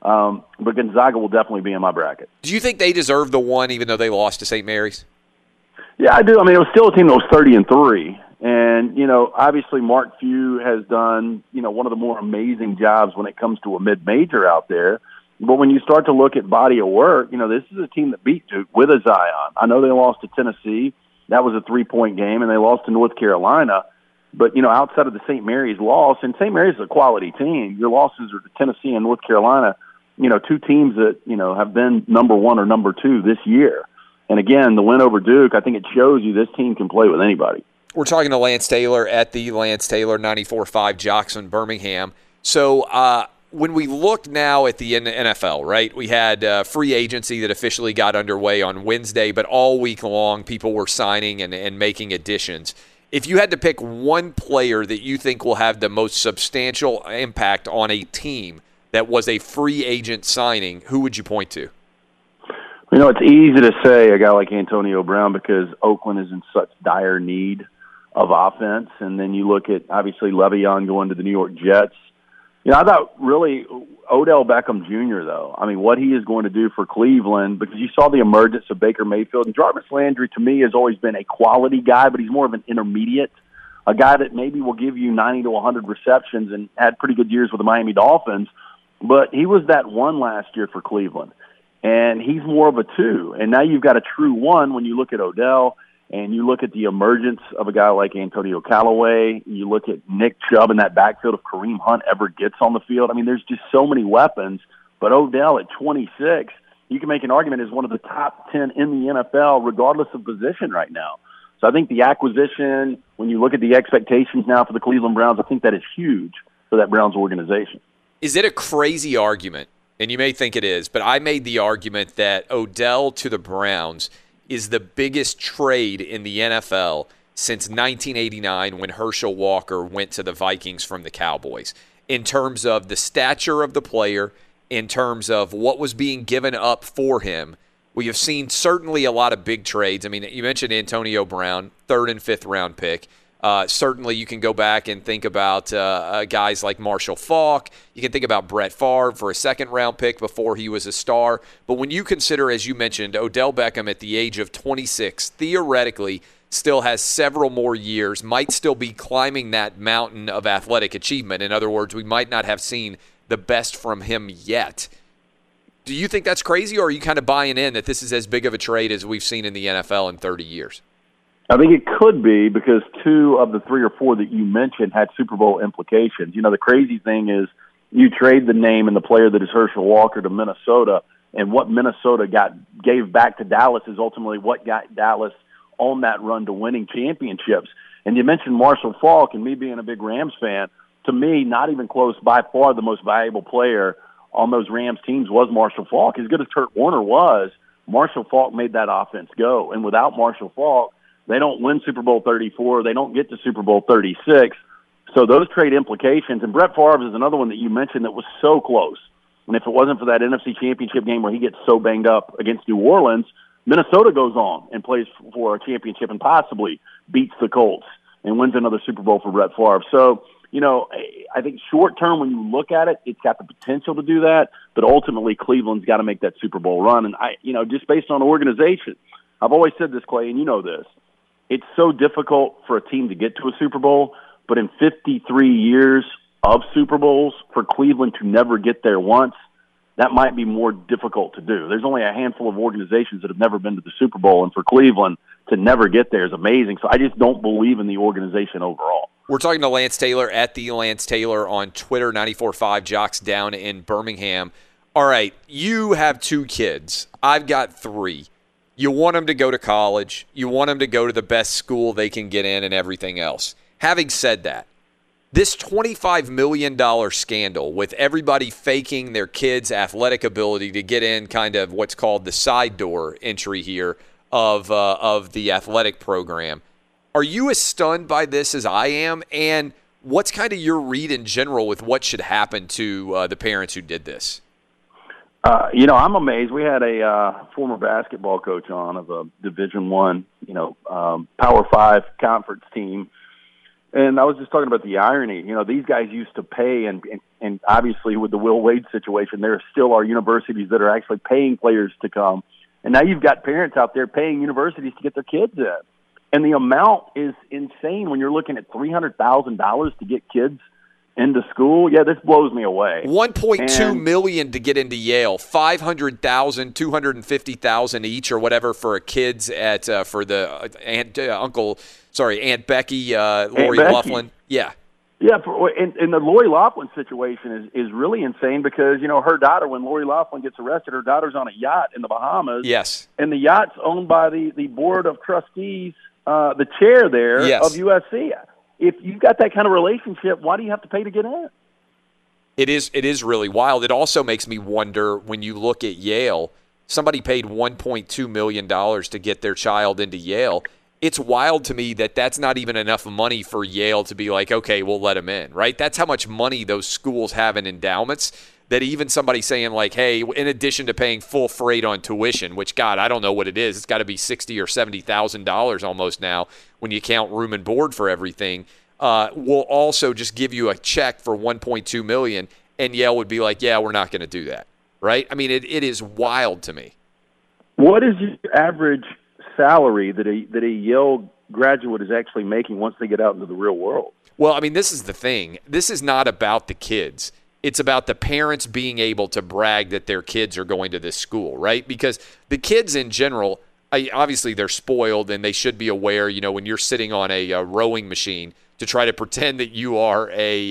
But Gonzaga will definitely be in my bracket. Do you think they deserve the 1 even though they lost to St. Mary's? Yeah, I do. I mean, it was still a team that was 30-3. And, obviously Mark Few has done, one of the more amazing jobs when it comes to a mid-major out there. But when you start to look at body of work, this is a team that beat Duke with a Zion. I know they lost to Tennessee. That was a 3-point game, and they lost to North Carolina. But, outside of the St. Mary's loss, and St. Mary's is a quality team, your losses are to Tennessee and North Carolina, 2 teams that, have been number 1 or number 2 this year. And again, the win over Duke, I think it shows you this team can play with anybody. We're talking to Lance Taylor at the Lance Taylor 94.5 Jackson, Birmingham. So when we look now at the NFL, right, we had free agency that officially got underway on Wednesday, but all week long people were signing and making additions. If you had to pick one player that you think will have the most substantial impact on a team that was a free agent signing, who would you point to? It's easy to say a guy like Antonio Brown because Oakland is in such dire need of offense. And then you look at, obviously, Le'Veon going to the New York Jets. I thought really Odell Beckham Jr., though. I mean, what he is going to do for Cleveland, because you saw the emergence of Baker Mayfield. And Jarvis Landry, to me, has always been a quality guy, but he's more of an intermediate, a guy that maybe will give you 90 to 100 receptions and had pretty good years with the Miami Dolphins. But he was that 1 last year for Cleveland. And he's more of a 2. And now you've got a true 1 when you look at Odell and you look at the emergence of a guy like Antonio Callaway. You look at Nick Chubb in that backfield if Kareem Hunt ever gets on the field. I mean, there's just so many weapons. But Odell at 26, you can make an argument as one of the top 10 in the NFL regardless of position right now. So I think the acquisition, when you look at the expectations now for the Cleveland Browns, I think that is huge for that Browns organization. Is it a crazy argument? And you may think it is, but I made the argument that Odell to the Browns is the biggest trade in the NFL since 1989 when Herschel Walker went to the Vikings from the Cowboys. In terms of the stature of the player, in terms of what was being given up for him, we have seen certainly a lot of big trades. I mean, you mentioned Antonio Brown, 3rd and 5th round pick. Certainly you can go back and think about guys like Marshall Faulk. You can think about Brett Favre for a 2nd-round pick before he was a star. But when you consider, as you mentioned, Odell Beckham at the age of 26, theoretically still has several more years, might still be climbing that mountain of athletic achievement. In other words, we might not have seen the best from him yet. Do you think that's crazy, or are you kind of buying in that this is as big of a trade as we've seen in the NFL in 30 years? I think it could be because 2 of the 3 or 4 that you mentioned had Super Bowl implications. The crazy thing is you trade the name and the player that is Herschel Walker to Minnesota, and what Minnesota gave back to Dallas is ultimately what got Dallas on that run to winning championships. And you mentioned Marshall Faulk, and me being a big Rams fan, to me, not even close, by far the most valuable player on those Rams teams was Marshall Faulk. As good as Kurt Warner was, Marshall Faulk made that offense go. And without Marshall Faulk, they don't win Super Bowl 34. They don't get to Super Bowl 36. So those trade implications, and Brett Favre is another one that you mentioned that was so close. And if it wasn't for that NFC Championship game where he gets so banged up against New Orleans, Minnesota goes on and plays for a championship and possibly beats the Colts and wins another Super Bowl for Brett Favre. So, I think short term when you look at it, it's got the potential to do that, but ultimately Cleveland's got to make that Super Bowl run. And just based on organization, I've always said this, Clay, and you know this, it's so difficult for a team to get to a Super Bowl, but in 53 years of Super Bowls, for Cleveland to never get there once, that might be more difficult to do. There's only a handful of organizations that have never been to the Super Bowl, and for Cleveland to never get there is amazing. So I just don't believe in the organization overall. We're talking to Lance Taylor at the Lance Taylor on Twitter, 94.5 Jocks down in Birmingham. All right, you have 2 kids. I've got 3. You want them to go to college. You want them to go to the best school they can get in and everything else. Having said that, this $25 million scandal with everybody faking their kids' athletic ability to get in kind of what's called the side door entry here of the athletic program, are you as stunned by this as I am? And what's kind of your read in general with what should happen to the parents who did this? I'm amazed. We had a former basketball coach on of a Division I, Power 5 conference team. And I was just talking about the irony. These guys used to pay, and obviously with the Will Wade situation, there still are universities that are actually paying players to come. And now you've got parents out there paying universities to get their kids in. And the amount is insane when you're looking at $300,000 to get kids into school. Yeah, this blows me away. $1.2 million to get into Yale, $500,000, $250,000 each, or whatever for kids at for the Aunt Becky, Lori Loughlin. Yeah. Yeah, and the Lori Loughlin situation is really insane because, her daughter, when Lori Loughlin gets arrested, her daughter's on a yacht in the Bahamas. Yes. And the yacht's owned by the board of trustees, the chair there of USC. If you've got that kind of relationship, why do you have to pay to get in? It is really wild. It also makes me wonder when you look at Yale, somebody paid $1.2 million to get their child into Yale. It's wild to me that that's not even enough money for Yale to be like, okay, we'll let him in, right? That's how much money those schools have in endowments that even somebody saying like, hey, in addition to paying full freight on tuition, which, God, I don't know what it is. It's got to be $60,000 or $70,000 almost now when you count room and board for everything. We'll also just give you a check for $1.2 million, and Yale would be like, yeah, we're not going to do that, right? I mean, it is wild to me. What is your average salary that a Yale graduate is actually making once they get out into the real world? Well, I mean, this is the thing. This is not about the kids. It's about the parents being able to brag that their kids are going to this school, right? Because the kids in general, obviously they're spoiled and they should be aware, when you're sitting on a rowing machine to try to pretend that you are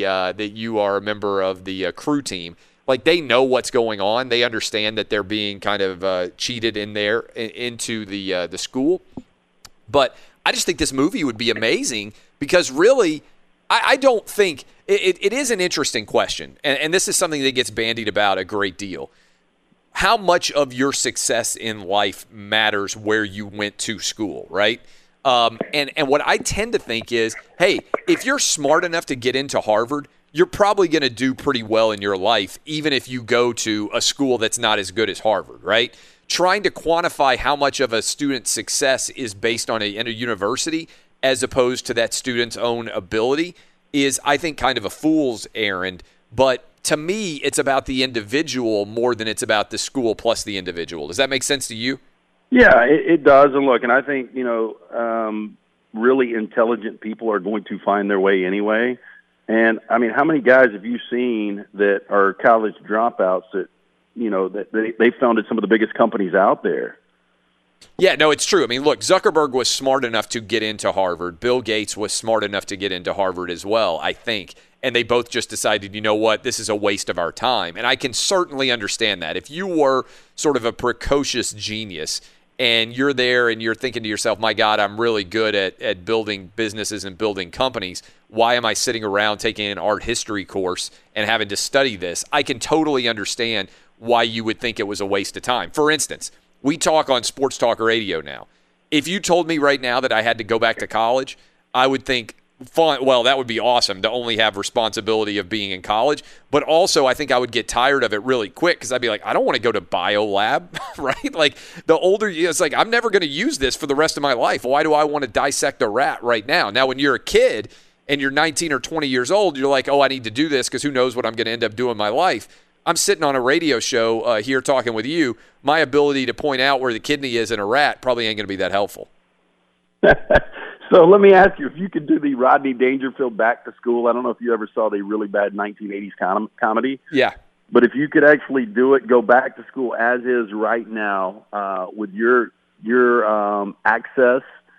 a member of the crew team. Like, they know what's going on. They understand that they're being kind of cheated in there into the school. But I just think this movie would be amazing because really, I don't think it is an interesting question, and this is something that gets bandied about a great deal. How much of your success in life matters where you went to school, right? And what I tend to think is, hey, if you're smart enough to get into Harvard, you're probably going to do pretty well in your life, even if you go to a school that's not as good as Harvard, right? Trying to quantify how much of a student's success is based on a university as opposed to that student's own ability is, I think, kind of a fool's errand. But to me, it's about the individual more than it's about the school plus the individual. Does that make sense to you? Yeah, it does. And look, and I think, really intelligent people are going to find their way anyway. And, I mean, how many guys have you seen that are college dropouts that, that they founded some of the biggest companies out there? Yeah, no, it's true. I mean, look, Zuckerberg was smart enough to get into Harvard. Bill Gates was smart enough to get into Harvard as well, I think. And they both just decided, you know what, this is a waste of our time. And I can certainly understand that. If you were sort of a precocious genius and you're there and you're thinking to yourself, my God, I'm really good at building businesses and building companies. Why am I sitting around taking an art history course and having to study this? I can totally understand why you would think it was a waste of time. For instance, we talk on Sports Talk Radio now. If you told me right now that I had to go back to college, I would think, fine, well, that would be awesome to only have responsibility of being in college. But also, I think I would get tired of it really quick because I'd be like, I don't want to go to biolab, right? Like, the older you, it's like, I'm never going to use this for the rest of my life. Why do I want to dissect a rat right now? Now, when you're a kid and you're 19 or 20 years old, you're like, oh, I need to do this because who knows what I'm going to end up doing in my life. I'm sitting on a radio show here talking with you. My ability to point out where the kidney is in a rat probably ain't going to be that helpful. So let me ask you, if you could do the Rodney Dangerfield Back to School, I don't know if you ever saw the really bad 1980s comedy. Yeah. But if you could actually do it, go back to school as is right now with your access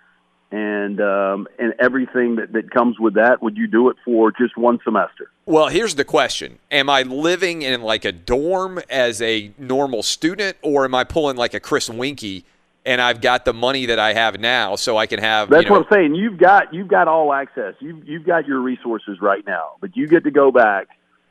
and everything that comes with that, would you do it for just one semester? Well, here's the question. Am I living in like a dorm as a normal student, or am I pulling like a Chris Winkie and I've got the money that I have now so I can have... That's what I'm saying. You've got all access. You've got your resources right now, but you get to go back.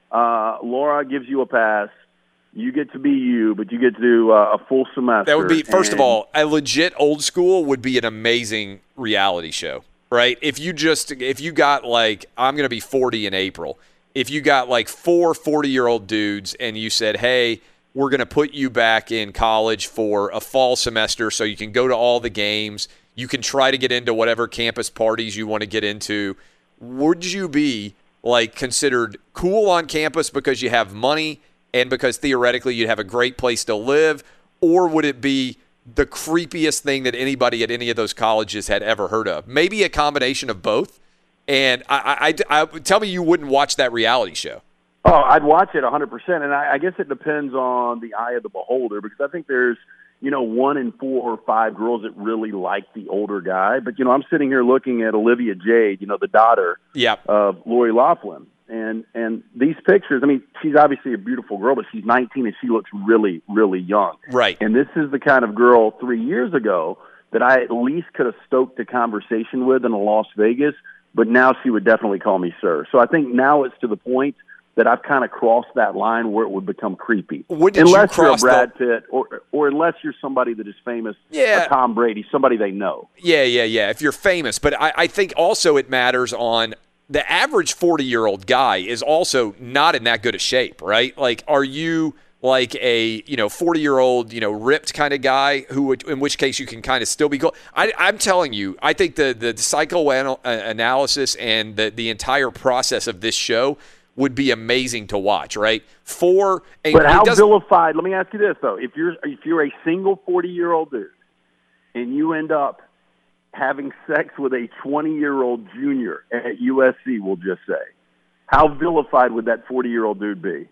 Laura gives you a pass. You get to be you, but you get to do a full semester. That would be, first of all, a legit old school would be an amazing reality show, right? If you got like, I'm going to be 40 in April. If you got like 4 40-year-old dudes and you said, hey, we're going to put you back in college for a fall semester so you can go to all the games, you can try to get into whatever campus parties you want to get into, would you be like considered cool on campus because you have money and because theoretically you'd have a great place to live, or would it be the creepiest thing that anybody at any of those colleges had ever heard of? Maybe a combination of both. And I tell me you wouldn't watch that reality show. Oh, I'd watch it 100%, and I guess it depends on the eye of the beholder, because I think there's, 1 in 4 or 5 girls that really like the older guy. But, I'm sitting here looking at Olivia Jade, the daughter of Lori Loughlin. And these pictures, I mean, she's obviously a beautiful girl, but she's 19 and she looks really, really young. Right. And this is the kind of girl 3 years ago that I at least could have stoked a conversation with in Las Vegas, but now she would definitely call me sir. So I think now it's to the point that I've kind of crossed that line where it would become creepy. Unless you're a Brad Pitt or unless you're somebody that is famous, a Tom Brady, somebody they know. Yeah, if you're famous. But I think also it matters on the average 40-year-old guy is also not in that good a shape, right? Like, are you like a 40-year-old ripped kind of guy who would, in which case you can kind of still be cool? I'm telling you, I think the psychoanalysis and the entire process of this show would be amazing to watch, right? But how vilified? Let me ask you this though: if you're a single 40-year-old dude and you end up having sex with a 20-year-old junior at USC, we'll just say, how vilified would that 40-year-old dude be?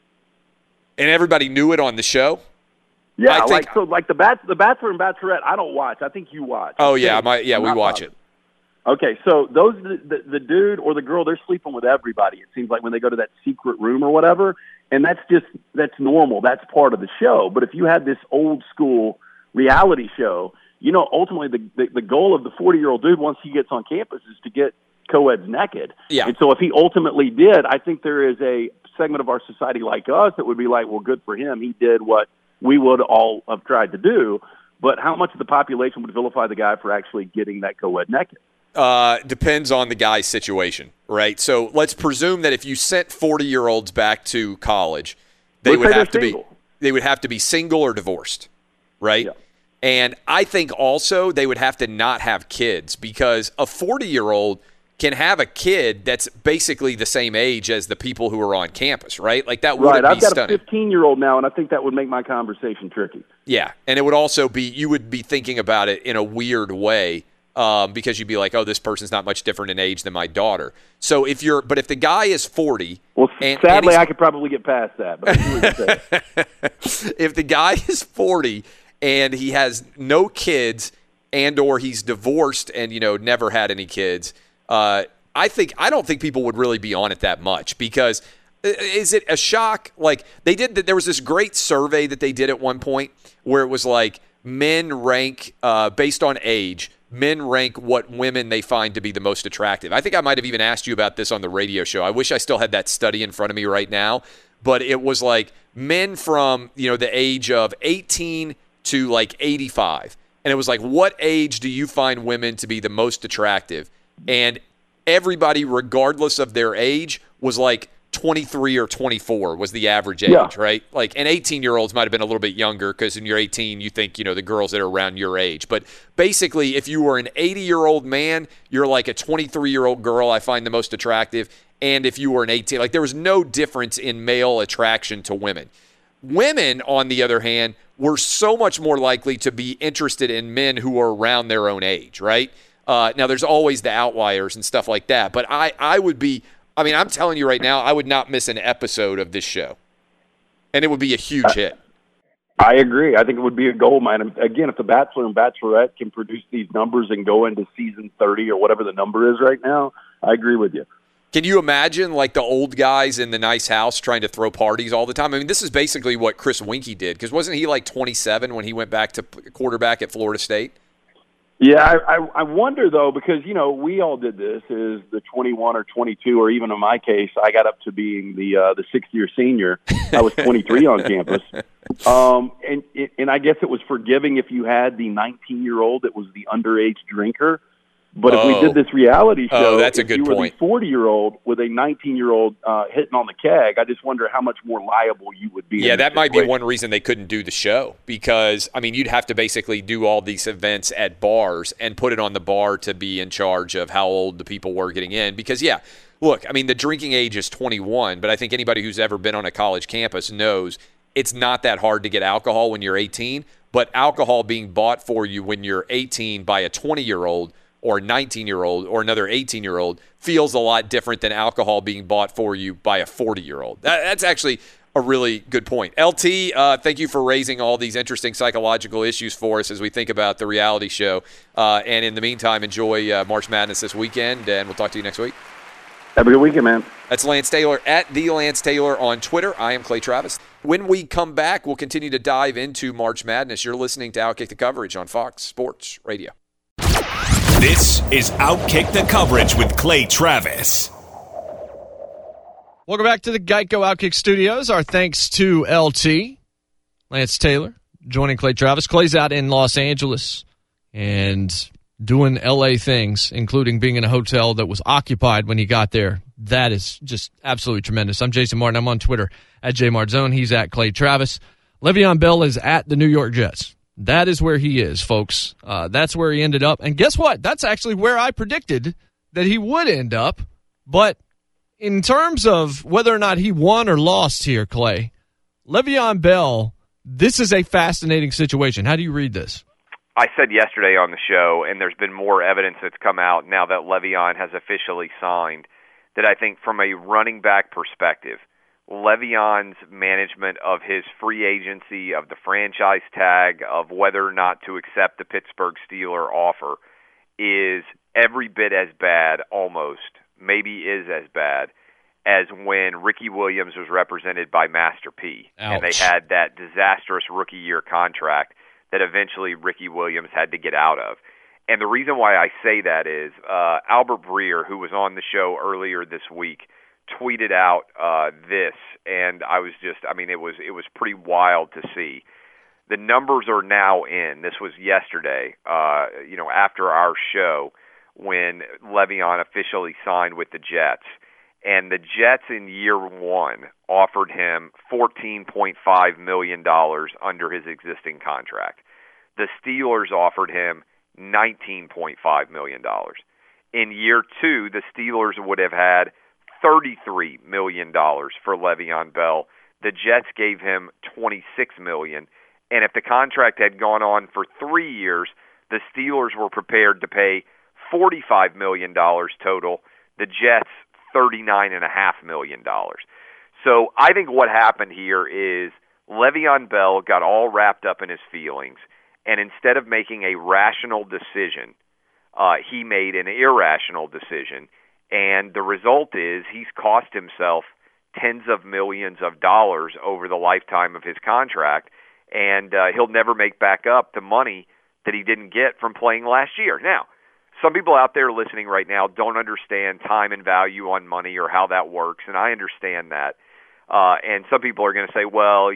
And everybody knew it on the show? Yeah, like the Bachelor and Bachelorette, I don't watch. I think you watch. Oh, yeah, we watch it. Okay, so those the dude or the girl, they're sleeping with everybody. It seems like when they go to that secret room or whatever, and that's normal. That's part of the show. But if you had this old school reality show, ultimately the goal of the 40-year-old dude once he gets on campus is to get co-eds naked. Yeah. And so if he ultimately did, I think there is a segment of our society like us that would be like, well, good for him. He did what we would all have tried to do. But how much of the population would vilify the guy for actually getting that co-ed naked? Depends on the guy's situation, right? So let's presume that if you sent 40-year-olds back to college, they would have to be single or divorced, right? Yeah. And I think also they would have to not have kids, because a 40-year-old can have a kid that's basically the same age as the people who are on campus, right? Like that wouldn't be stunning. I've got a 15-year-old now, and I think that would make my conversation tricky. Yeah, and it would also be, you would be thinking about it in a weird way, because you'd be like, oh, this person's not much different in age than my daughter. So if the guy is 40, well, sadly, I could probably get past that. But I see what you're saying. If the guy is 40 and he has no kids, and or he's divorced and never had any kids, I don't think people would really be on it that much, because is it a shock? Like there was this great survey that they did at one point where it was like, men rank, based on age, men rank what women they find to be the most attractive. I think I might have even asked you about this on the radio show. I wish I still had that study in front of me right now, but it was like men from, the age of 18 to like 85. And it was like, what age do you find women to be the most attractive? And everybody, regardless of their age, was like 23 or 24 was the average age, right? Like, and 18-year-olds might have been a little bit younger because when you're 18, you think, the girls that are around your age. But basically, if you were an 80-year-old man, you're like a 23-year-old girl I find the most attractive. And if you were an 18, like there was no difference in male attraction to women. Women, on the other hand, were so much more likely to be interested in men who are around their own age, right? Now, there's always the outliers and stuff like that. But I would be... I'm telling you right now, I would not miss an episode of this show. And it would be a huge hit. I agree. I think it would be a gold mine. Again, if The Bachelor and Bachelorette can produce these numbers and go into season 30 or whatever the number is right now, I agree with you. Can you imagine, like, the old guys in the nice house trying to throw parties all the time? This is basically what Chris Winkie did, because wasn't he, like, 27 when he went back to quarterback at Florida State? Yeah, I wonder, though, because, we all did this, is the 21 or 22, or even in my case, I got up to being the sixth-year senior. I was 23 on campus. And I guess it was forgiving if you had the 19-year-old that was the underage drinker. But if we did this reality show, that's a good you were point. the 40-year-old with a 19-year-old hitting on the keg, I just wonder how much more liable you would be. Yeah, that might be one reason they couldn't do the show because, you'd have to basically do all these events at bars and put it on the bar to be in charge of how old the people were getting in. Because, look, the drinking age is 21, but I think anybody who's ever been on a college campus knows it's not that hard to get alcohol when you're 18, but alcohol being bought for you when you're 18 by a 20-year-old or a 19-year-old or another 18-year-old feels a lot different than alcohol being bought for you by a 40-year-old. That's actually a really good point. LT, thank you for raising all these interesting psychological issues for us as we think about the reality show. And in the meantime, enjoy March Madness this weekend, and we'll talk to you next week. Have a good weekend, man. That's Lance Taylor at the Lance Taylor on Twitter. I am Clay Travis. When we come back, we'll continue to dive into March Madness. You're listening to Outkick the Coverage on Fox Sports Radio. This is Outkick the Coverage with Clay Travis. Welcome back to the Geico Outkick Studios. Our thanks to LT, Lance Taylor, joining Clay Travis. Clay's out in Los Angeles and doing L.A. things, including being in a hotel that was occupied when he got there. That is just absolutely tremendous. I'm Jason Martin. I'm on Twitter at JMartzone. He's at Clay Travis. Le'Veon Bell is at the New York Jets. That is where he is, folks. That's where he ended up. And guess what? That's actually where I predicted that he would end up. But in terms of whether or not he won or lost here, Clay, Le'Veon Bell, this is a fascinating situation. How do you read this? I said yesterday on the show, and there's been more evidence that's come out now that Le'Veon has officially signed, that I think from a running back perspective, Le'Veon's management of his free agency, of the franchise tag, of whether or not to accept the Pittsburgh Steelers offer is every bit as bad, almost, maybe is as bad, as when Ricky Williams was represented by Master P. Ouch. And they had that disastrous rookie year contract that eventually Ricky Williams had to get out of. And the reason why I say that is Albert Breer, who was on the show earlier this week, tweeted out this, and I was just, it was pretty wild to see. The numbers are now in. This was yesterday, after our show when Le'Veon officially signed with the Jets. And the Jets in year one offered him $14.5 million under his existing contract. The Steelers offered him $19.5 million. In year two, the Steelers would have had $33 million for Le'Veon Bell. The Jets gave him $26 million. And if the contract had gone on for 3 years, the Steelers were prepared to pay $45 million total. The Jets, $39.5 million. So I think what happened here is Le'Veon Bell got all wrapped up in his feelings, and instead of making a rational decision, he made an irrational decision. And the result is he's cost himself tens of millions of dollars over the lifetime of his contract. and he'll never make back up the money that he didn't get from playing last year. Now, some people out there listening right now don't understand time and value on money or how that works, and I understand that. And some people are going to say, well,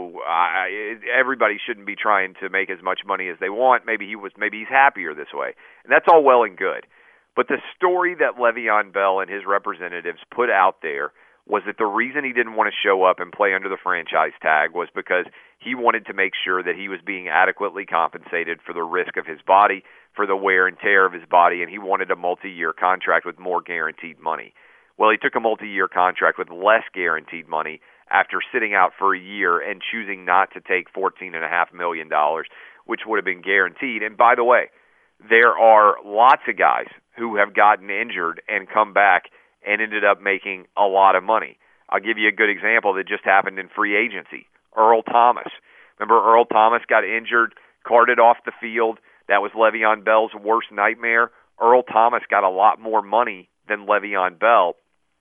everybody shouldn't be trying to make as much money as they want. Maybe he's happier this way. And that's all well and good. But the story that Le'Veon Bell and his representatives put out there was that the reason he didn't want to show up and play under the franchise tag was because he wanted to make sure that he was being adequately compensated for the risk of his body, for the wear and tear of his body, and he wanted a multi-year contract with more guaranteed money. Well, he took a multi-year contract with less guaranteed money after sitting out for a year and choosing not to take $14.5 million, which would have been guaranteed. And by the way, there are lots of guys who have gotten injured and come back and ended up making a lot of money. I'll give you a good example that just happened in free agency. Earl Thomas. Remember Earl Thomas got injured, carted off the field. That was Le'Veon Bell's worst nightmare. Earl Thomas got a lot more money than Le'Veon Bell.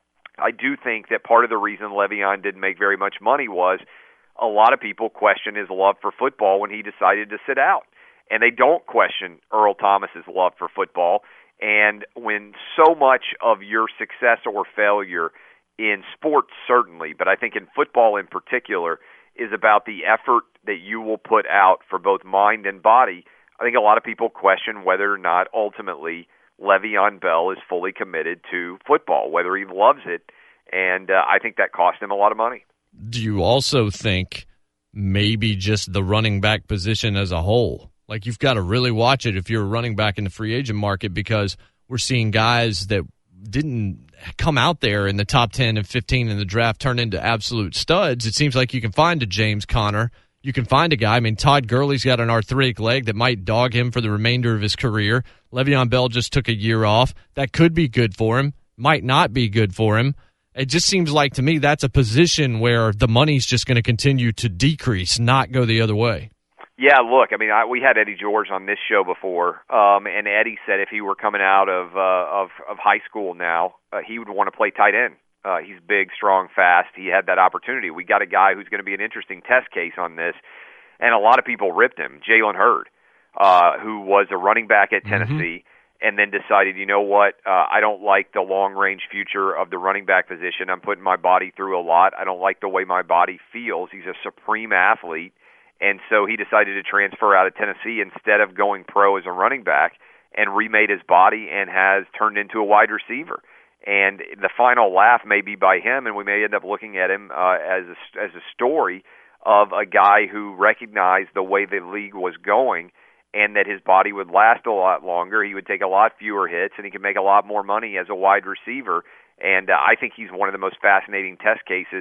I do think that part of the reason Le'Veon didn't make very much money was a lot of people question his love for football when he decided to sit out. And they don't question Earl Thomas's love for football. And when so much of your success or failure in sports certainly, but I think in football in particular, is about the effort that you will put out for both mind and body, I think a lot of people question whether or not ultimately Le'Veon Bell is fully committed to football, whether he loves it, and I think that cost him a lot of money. Do you also think maybe just the running back position as a whole? Like, you've got to really watch it if you're a running back in the free agent market, because we're seeing guys that didn't come out there in the top 10 and 15 in the draft turn into absolute studs. It seems like you can find a James Conner. You can find a guy. I mean, Todd Gurley's got an arthritic leg that might dog him for the remainder of his career. Le'Veon Bell just took a year off. That could be good for him, might not be good for him. It just seems like to me that's a position where the money's just going to continue to decrease, not go the other way. Yeah, look, I mean, we had Eddie George on this show before, and Eddie said if he were coming out of high school now, he would want to play tight end. He's big, strong, fast. He had that opportunity. We got a guy who's going to be an interesting test case on this, and a lot of people ripped him, Jalen Hurd, who was a running back at Tennessee, and then decided, you know what, I don't like the long-range future of the running back position. I'm putting my body through a lot. I don't like the way my body feels. He's a supreme athlete. And so he decided to transfer out of Tennessee instead of going pro as a running back, and remade his body and has turned into a wide receiver. And the final laugh may be by him, and we may end up looking at him as a story of a guy who recognized the way the league was going and that his body would last a lot longer. He would take a lot fewer hits, and he could make a lot more money as a wide receiver. And I think he's one of the most fascinating test cases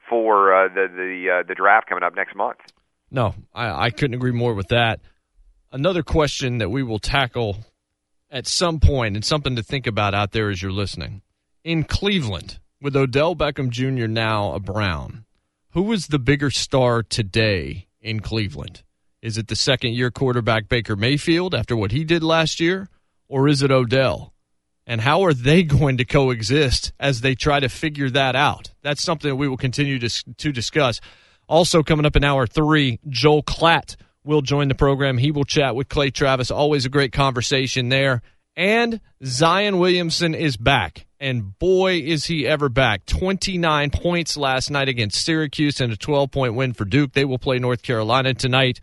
for the draft coming up next month. No, I couldn't agree more with that. Another question that we will tackle at some point, and something to think about out there as you're listening. In Cleveland, with Odell Beckham Jr. now a Brown, who is the bigger star today in Cleveland? Is it the second-year quarterback Baker Mayfield after what he did last year, or is it Odell? And how are they going to coexist as they try to figure that out? That's something that we will continue to discuss. Also coming up in Hour 3, Joel Klatt will join the program. He will chat with Clay Travis. Always a great conversation there. And Zion Williamson is back. And boy, is he ever back. 29 points last night against Syracuse and a 12-point win for Duke. They will play North Carolina tonight.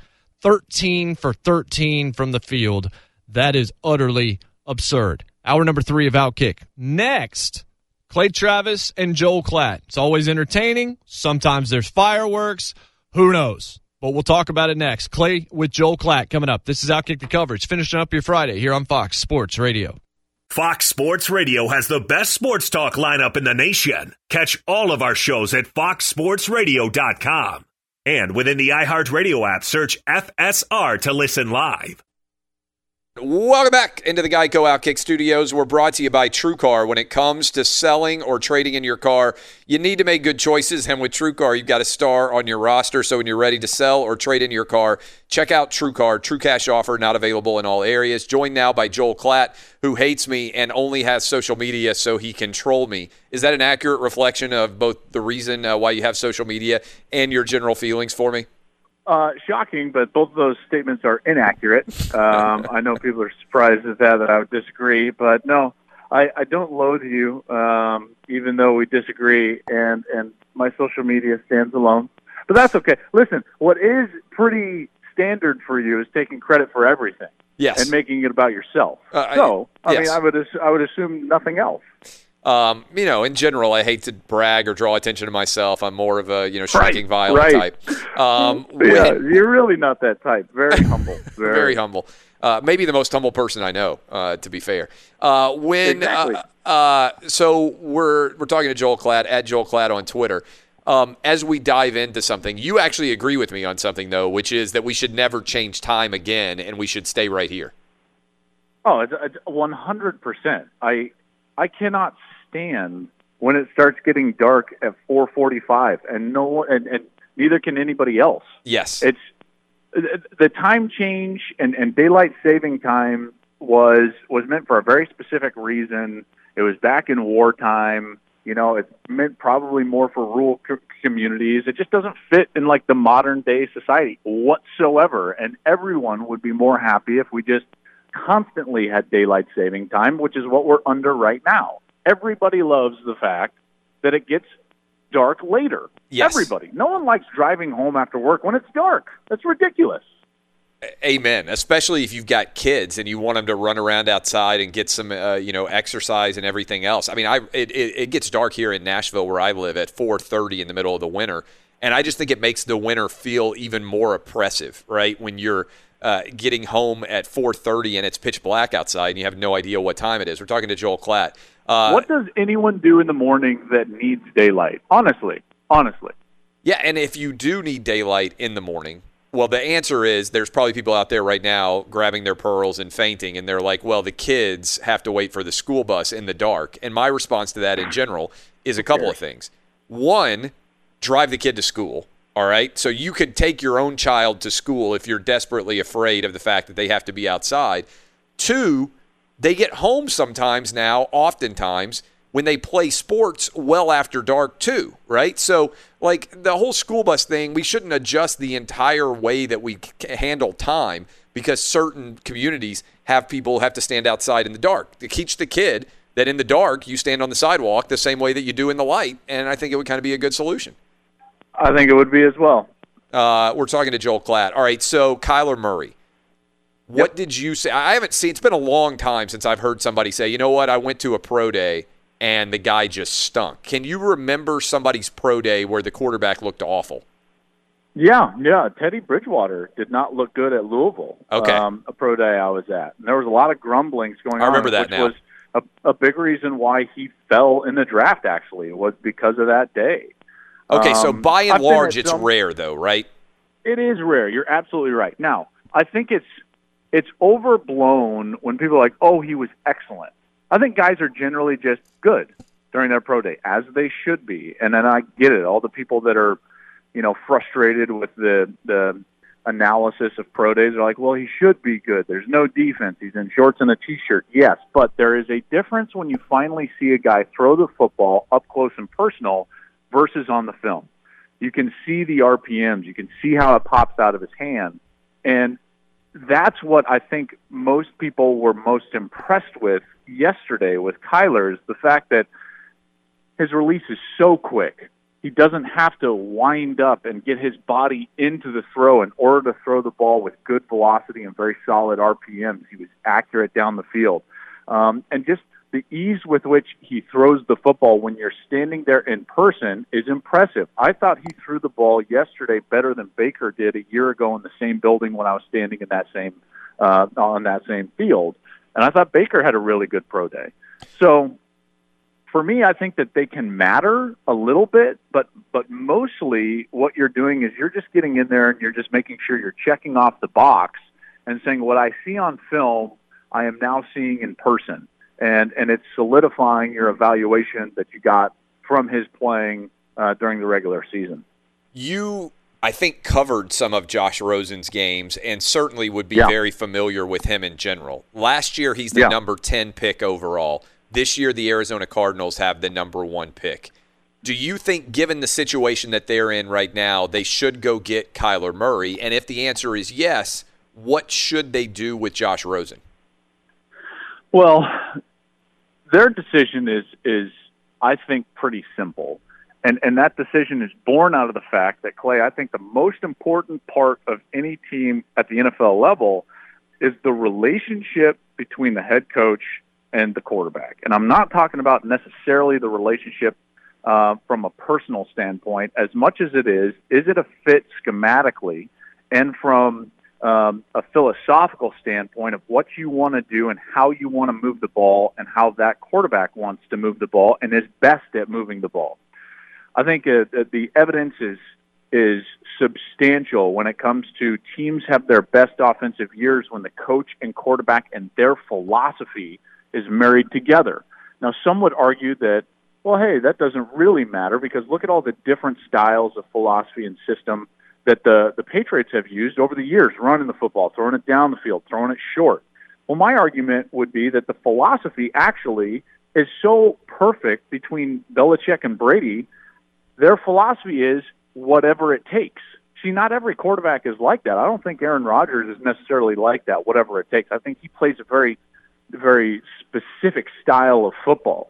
13 for 13 from the field. That is utterly absurd. Hour number 3 of Outkick. Next, Clay Travis and Joel Klatt. It's always entertaining. Sometimes there's fireworks. Who knows? But we'll talk about it next. Clay with Joel Klatt coming up. This is Outkick the Coverage, finishing up your Friday here on Fox Sports Radio. Fox Sports Radio has the best sports talk lineup in the nation. Catch all of our shows at foxsportsradio.com. And within the iHeartRadio app, search FSR to listen live. Welcome back into the Geico Outkick Studios. We're brought to you by TrueCar. When it comes to selling or trading in your car, you need to make good choices, and with TrueCar, you've got a star on your roster, so when you're ready to sell or trade in your car, check out TrueCar. True cash offer, not available in all areas. Joined now by Joel Klatt, who hates me and only has social media so he can troll me. Is that an accurate reflection of both the reason why you have social media and your general feelings for me? Shocking, but both of those statements are inaccurate. I know people are surprised at that I would disagree, but no, I don't loathe you, even though we disagree, and my social media stands alone. But that's okay. Listen, what is pretty standard for you is taking credit for everything. Yes. And making it about yourself. I mean, I would assume nothing else. In general, I hate to brag or draw attention to myself. I'm more of a, striking violent type. You're really not that type. Very humble. Very humble. Maybe the most humble person I know, to be fair. Exactly. So we're talking to Joel Klatt, at Joel Klatt on Twitter. As we dive into something, you actually agree with me on something, though, which is that we should never change time again, and we should stay right here. Oh, it's 100%. I cannot stand when it starts getting dark at 4:45, and neither can anybody else. Yes, it's the time change and daylight saving time was meant for a very specific reason. It was back in wartime. It's meant probably more for rural communities. It just doesn't fit in like the modern day society whatsoever. And everyone would be more happy if we just constantly had daylight saving time, which is what we're under right now. Everybody loves the fact that it gets dark later. Yes. Everybody. No one likes driving home after work when it's dark. That's ridiculous. Amen. Especially if you've got kids and you want them to run around outside and get some, exercise and everything else. I mean, it gets dark here in Nashville where I live at 4:30 in the middle of the winter, and I just think it makes the winter feel even more oppressive, right? When you're getting home at 4:30 and it's pitch black outside and you have no idea what time it is. We're talking to Joel Klatt. What does anyone do in the morning that needs daylight? Honestly. Yeah, and if you do need daylight in the morning, well, the answer is there's probably people out there right now grabbing their pearls and fainting, and they're like, well, the kids have to wait for the school bus in the dark. And my response to that in general is a couple of things. One, drive the kid to school, all right? So you could take your own child to school if you're desperately afraid of the fact that they have to be outside. Two, they get home sometimes now, oftentimes, when they play sports well after dark too, right? So, like, the whole school bus thing, we shouldn't adjust the entire way that we handle time because certain communities have people have to stand outside in the dark. To teach the kid that in the dark you stand on the sidewalk the same way that you do in the light, and I think it would kind of be a good solution. I think it would be as well. We're talking to Joel Klatt. All right, so Kyler Murray. What did you say? I haven't seen – it's been a long time since I've heard somebody say, you know what, I went to a pro day and the guy just stunk. Can you remember somebody's pro day where the quarterback looked awful? Yeah. Teddy Bridgewater did not look good at Louisville. Okay. A pro day I was at. And there was a lot of grumblings going on. I remember that which now. was a big reason why he fell in the draft, actually, was because of that day. Okay, so by and large, it's rare, though, right? It is rare. You're absolutely right. Now, I think it's overblown when people are like, oh, he was excellent. I think guys are generally just good during their pro day, as they should be. And then I get it. All the people that are, frustrated with the analysis of pro days are like, well, he should be good. There's no defense. He's in shorts and a T-shirt. Yes, but there is a difference when you finally see a guy throw the football up close and personal versus on the film. You can see the RPMs. You can see how it pops out of his hand. And that's what I think most people were most impressed with yesterday with Kyler, is the fact that his release is so quick. He doesn't have to wind up and get his body into the throw in order to throw the ball with good velocity and very solid RPMs. He was accurate down the field. And just the ease with which he throws the football when you're standing there in person is impressive. I thought he threw the ball yesterday better than Baker did a year ago in the same building when I was standing in that same on that same field. And I thought Baker had a really good pro day. So for me, I think that they can matter a little bit, but mostly what you're doing is you're just getting in there and you're just making sure you're checking off the box and saying, what I see on film, I am now seeing in person. And it's solidifying your evaluation that you got from his playing during the regular season. You, I think, covered some of Josh Rosen's games and certainly would be very familiar with him in general. Last year, he's the number 10 pick overall. This year, the Arizona Cardinals have the number 1 pick. Do you think, given the situation that they're in right now, they should go get Kyler Murray? And if the answer is yes, what should they do with Josh Rosen? Well, their decision is I think, pretty simple. And that decision is born out of the fact that, Clay, I think the most important part of any team at the NFL level is the relationship between the head coach and the quarterback. And I'm not talking about necessarily the relationship from a personal standpoint as much as it is it a fit schematically and from a philosophical standpoint of what you want to do and how you want to move the ball and how that quarterback wants to move the ball and is best at moving the ball. I think the evidence is substantial when it comes to teams have their best offensive years when the coach and quarterback and their philosophy is married together. Now, some would argue that, well, hey, that doesn't really matter because look at all the different styles of philosophy and system that the Patriots have used over the years, running the football, throwing it down the field, throwing it short. Well, my argument would be that the philosophy actually is so perfect between Belichick and Brady. Their philosophy is whatever it takes. See, not every quarterback is like that. I don't think Aaron Rodgers is necessarily like that, whatever it takes. I think he plays a very, very specific style of football.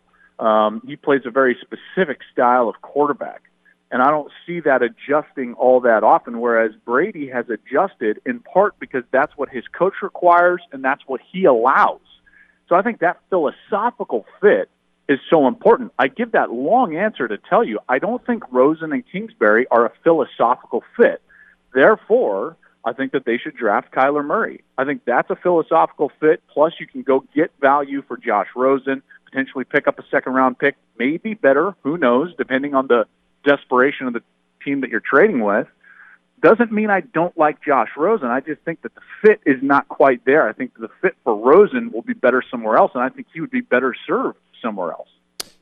He plays a very specific style of quarterback. And I don't see that adjusting all that often, whereas Brady has adjusted in part because that's what his coach requires and that's what he allows. So I think that philosophical fit is so important. I give that long answer to tell you I don't think Rosen and Kingsbury are a philosophical fit. Therefore, I think that they should draft Kyler Murray. I think that's a philosophical fit. Plus, you can go get value for Josh Rosen, potentially pick up a second-round pick, maybe better, who knows, depending on the desperation of the team that you're trading with. Doesn't mean I don't like Josh Rosen. I just think that the fit is not quite there. I think the fit for Rosen will be better somewhere else, and I think he would be better served somewhere else.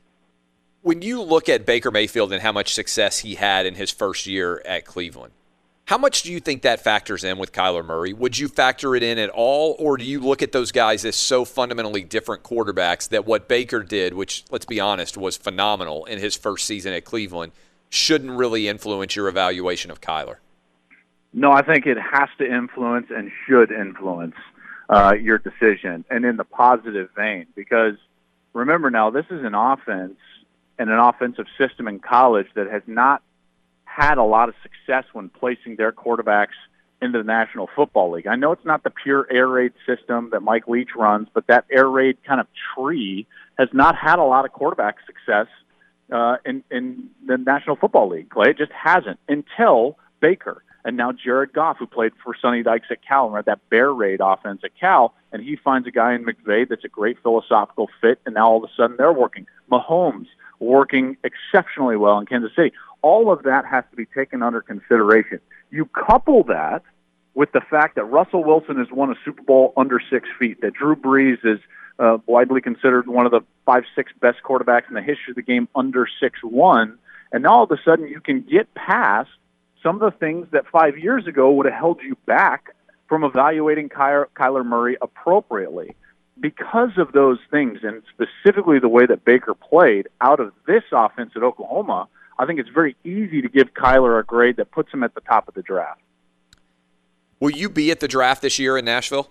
When you look at Baker Mayfield and how much success he had in his first year at Cleveland, how much do you think that factors in with Kyler Murray? Would you factor it in at all, or do you look at those guys as so fundamentally different quarterbacks that what Baker did, which, let's be honest, was phenomenal in his first season at Cleveland, shouldn't really influence your evaluation of Kyler? No, I think it has to influence and should influence your decision, and in the positive vein, because remember now, this is an offense and an offensive system in college that has not had a lot of success when placing their quarterbacks into the National Football League. I know it's not the pure air raid system that Mike Leach runs, but that air raid kind of tree has not had a lot of quarterback success in the National Football League, Clay. It just hasn't until Baker. And now Jared Goff, who played for Sonny Dykes at Cal and ran that bear raid offense at Cal, and he finds a guy in McVay that's a great philosophical fit, and now all of a sudden they're working. Mahomes working exceptionally well in Kansas City. All of that has to be taken under consideration. You couple that with the fact that Russell Wilson has won a Super Bowl under 6 feet, that Drew Brees is widely considered one of the 5-6 best quarterbacks in the history of the game under 6'1", and now all of a sudden you can get past some of the things that 5 years ago would have held you back from evaluating Kyler Murray appropriately. Because of those things, and specifically the way that Baker played out of this offense at Oklahoma, I think it's very easy to give Kyler a grade that puts him at the top of the draft. Will you be at the draft this year in Nashville?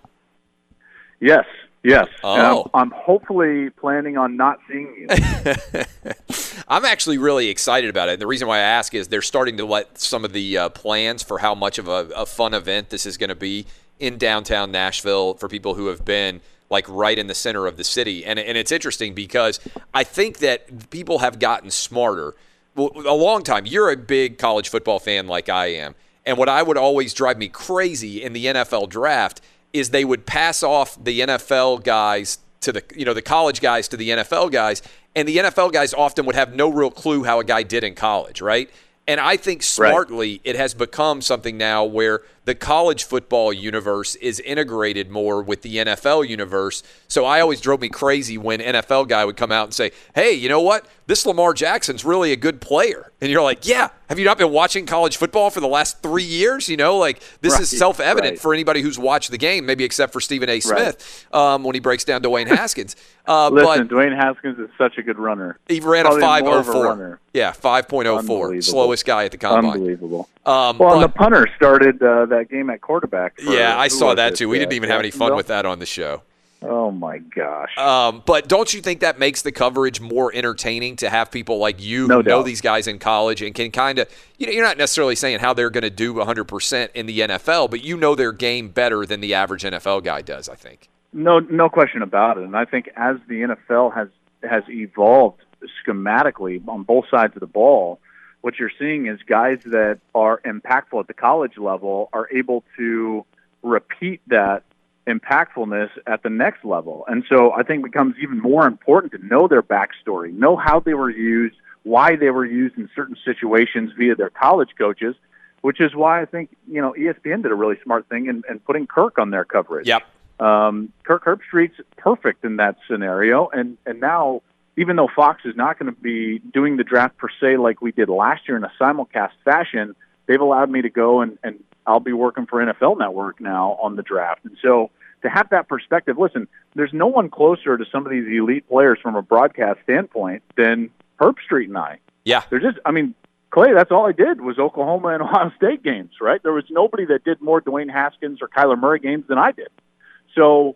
Yes. Oh. I'm hopefully planning on not seeing you. I'm actually really excited about it. And the reason why I ask is they're starting to let some of the plans for how much of a fun event this is going to be in downtown Nashville for people who have been like right in the center of the city. And it's interesting because I think that people have gotten smarter. Well, a long time. You're a big college football fan like I am. And what I would always drive me crazy in the NFL draft is they would pass off the NFL guys to the college guys to the NFL guys, and the NFL guys often would have no real clue how a guy did in college, right? And I think smartly it has become something now where the college football universe is integrated more with the NFL universe. So I always drove me crazy when NFL guy would come out and say, hey, you know what? this Lamar Jackson's really a good player. And you're like, yeah, have you not been watching college football for the last 3 years? This is self-evident for anybody who's watched the game, maybe except for Stephen A. Smith when he breaks down Dwayne Haskins. Listen, Dwayne Haskins is such a good runner. He ran a 5.04. Yeah, 5.04. Slowest guy at the combine. Unbelievable. And the punter started that game at quarterback. I saw that too. We didn't even have any fun with that on the show. Oh, my gosh. But don't you think that makes the coverage more entertaining to have people like you who know these guys in college and can kind of, you're not necessarily saying how they're going to do 100% in the NFL, but you know their game better than the average NFL guy does, I think. No question about it. And I think as the NFL has evolved schematically on both sides of the ball, what you're seeing is guys that are impactful at the college level are able to repeat that impactfulness at the next level. And so I think it becomes even more important to know their backstory, know how they were used, why they were used in certain situations via their college coaches, which is why I think, ESPN did a really smart thing in putting Kirk on their coverage. Yep. Kirk Herbstreit's perfect in that scenario. And now, even though Fox is not going to be doing the draft per se like we did last year in a simulcast fashion, they've allowed me to go and I'll be working for NFL Network now on the draft. And so to have that perspective, listen, there's no one closer to some of these elite players from a broadcast standpoint than Herbstreit and I. Yeah. Clay, that's all I did was Oklahoma and Ohio State games, right? There was nobody that did more Dwayne Haskins or Kyler Murray games than I did. So,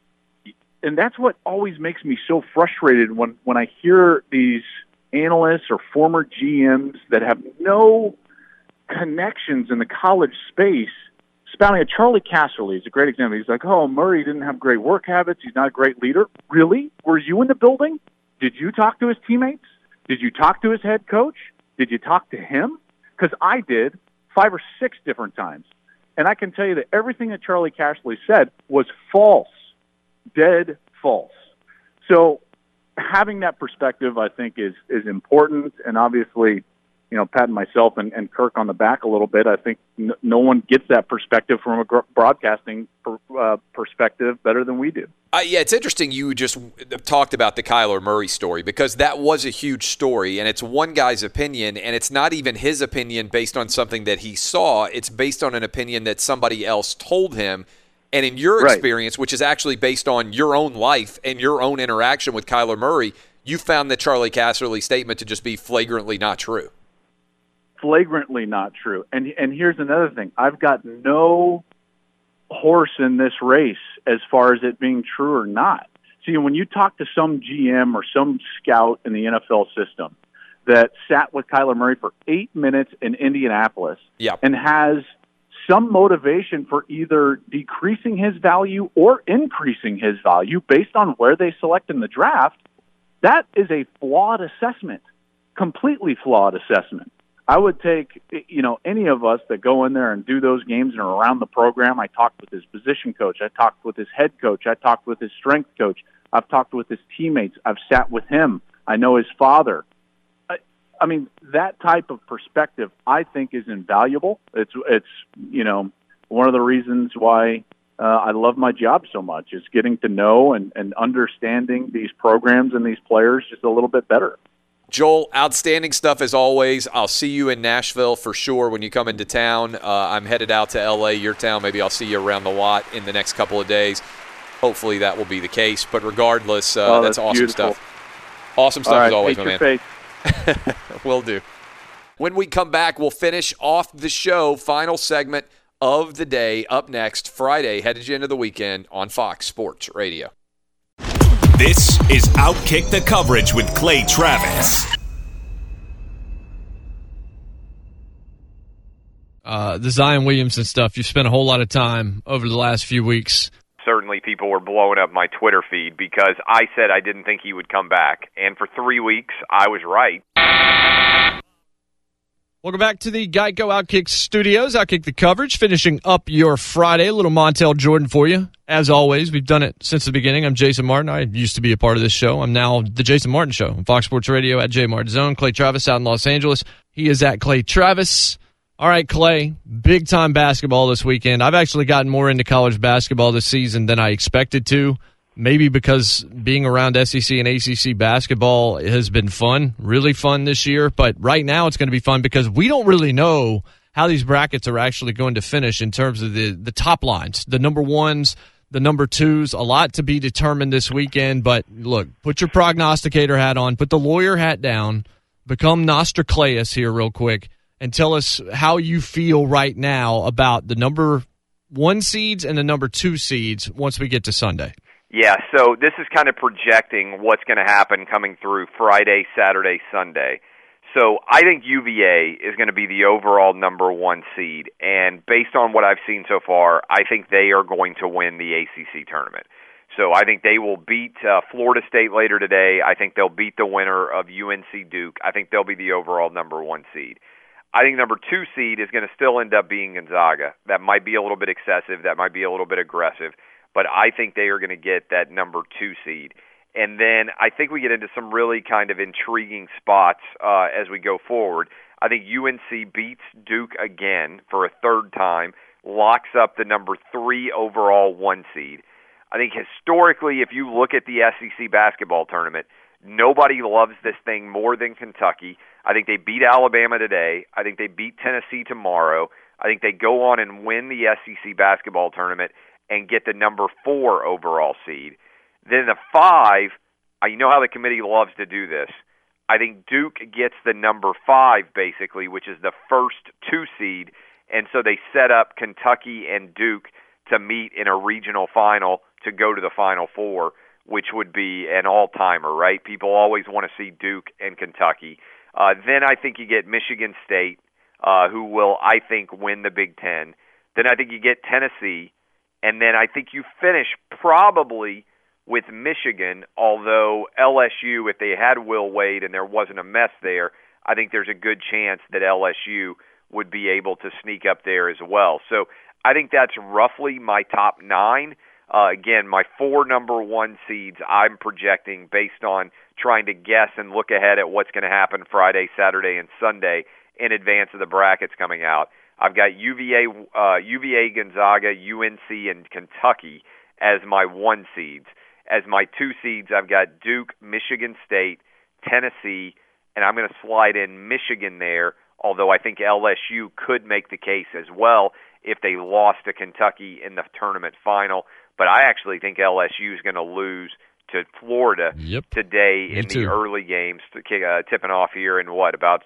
and that's what always makes me so frustrated when I hear these analysts or former GMs that have no connections in the college space spouting it. Charlie Casserly is a great example. He's like, oh, Murray didn't have great work habits. He's not a great leader. Really? Were you in the building? Did you talk to his teammates? Did you talk to his head coach? Did you talk to him? Because I did 5 or 6 different times. And I can tell you that everything that Charlie Casserly said was false, dead false. So having that perspective, I think, is important. And obviously, patting myself and Kirk on the back a little bit, I think no one gets that perspective from a broadcasting perspective better than we do. Yeah, it's interesting you just talked about the Kyler Murray story because that was a huge story, and it's one guy's opinion, and it's not even his opinion based on something that he saw. It's based on an opinion that somebody else told him. And in your experience, which is actually based on your own life and your own interaction with Kyler Murray, you found the Charlie Casserly statement to just be flagrantly not true. Flagrantly not true. And here's another thing. I've got no horse in this race as far as it being true or not. See, when you talk to some GM or some scout in the NFL system that sat with Kyler Murray for 8 minutes in Indianapolis and has some motivation for either decreasing his value or increasing his value based on where they select in the draft, that is a flawed assessment, completely flawed assessment. I would take, any of us that go in there and do those games and are around the program. I talked with his position coach. I talked with his head coach. I talked with his strength coach. I've talked with his teammates. I've sat with him. I know his father. I mean, that type of perspective, I think, is invaluable. It's one of the reasons why I love my job so much is getting to know and understanding these programs and these players just a little bit better. Joel, outstanding stuff as always. I'll see you in Nashville for sure when you come into town. I'm headed out to L.A., your town. Maybe I'll see you around the lot in the next couple of days. Hopefully that will be the case. But regardless, that's awesome beautiful stuff. Awesome stuff as always, my man. Face. Will do. When we come back, we'll finish off the show. Final segment of the day up next, Friday, headed into the weekend on Fox Sports Radio. This is Outkick the Coverage with Clay Travis. The Zion Williamson stuff, you've spent a whole lot of time over the last few weeks. Certainly people were blowing up my Twitter feed because I said I didn't think he would come back. And for 3 weeks, I was right. Welcome back to the Geico Outkick Studios. Outkick the Coverage, finishing up your Friday. A little Montel Jordan for you. As always, we've done it since the beginning. I'm Jason Martin. I used to be a part of this show. I'm now the Jason Martin Show on Fox Sports Radio at J Martin Zone. Clay Travis out in Los Angeles. He is at Clay Travis. All right, Clay, big-time basketball this weekend. I've actually gotten more into college basketball this season than I expected to. maybe because being around SEC and ACC basketball has been fun, really fun this year. But right now it's going to be fun because we don't really know how these brackets are actually going to finish in terms of the top lines, the number ones, the number twos. A lot to be determined this weekend. But look, put your prognosticator hat on, put the lawyer hat down, become Nostraclaeus here real quick, and tell us how you feel right now about the number 1 seeds and the number 2 seeds once we get to Sunday. Yeah, so this is kind of projecting what's going to happen coming through Friday, Saturday, Sunday. So I think UVA is going to be the overall number 1 seed, and based on what I've seen so far, I think they are going to win the ACC tournament. So I think they will beat Florida State later today. I think they'll beat the winner of UNC Duke. I think they'll be the overall number 1 seed. I think number 2 seed is going to still end up being Gonzaga. That might be a little bit excessive. That might be a little bit aggressive. But I think they are going to get that number 2 seed. And then I think we get into some really kind of intriguing spots as we go forward. I think UNC beats Duke again for a third time, locks up the number 3 overall 1 seed. I think historically, if you look at the SEC basketball tournament, nobody loves this thing more than Kentucky. I think they beat Alabama today. I think they beat Tennessee tomorrow. I think they go on and win the SEC basketball tournament and get the number 4 overall seed. Then the 5, you know how the committee loves to do this. I think Duke gets the number 5, basically, which is the first 2 seed, and so they set up Kentucky and Duke to meet in a regional final to go to the Final Four, which would be an all-timer, right? People always want to see Duke and Kentucky. Then I think you get Michigan State, who will, I think, win the Big Ten. Then I think you get Tennessee, and then I think you finish probably with Michigan, although LSU, if they had Will Wade and there wasn't a mess there, I think there's a good chance that LSU would be able to sneak up there as well. So I think that's roughly my top 9. Again, my 4 number 1 seeds I'm projecting based on trying to guess and look ahead at what's going to happen Friday, Saturday, and Sunday in advance of the brackets coming out. I've got UVA, Gonzaga, UNC, and Kentucky as my 1 seeds. As my 2 seeds, I've got Duke, Michigan State, Tennessee, and I'm going to slide in Michigan there, although I think LSU could make the case as well if they lost to Kentucky in the tournament final. But I actually think LSU is going to lose to Florida today in the early games, tipping off here in about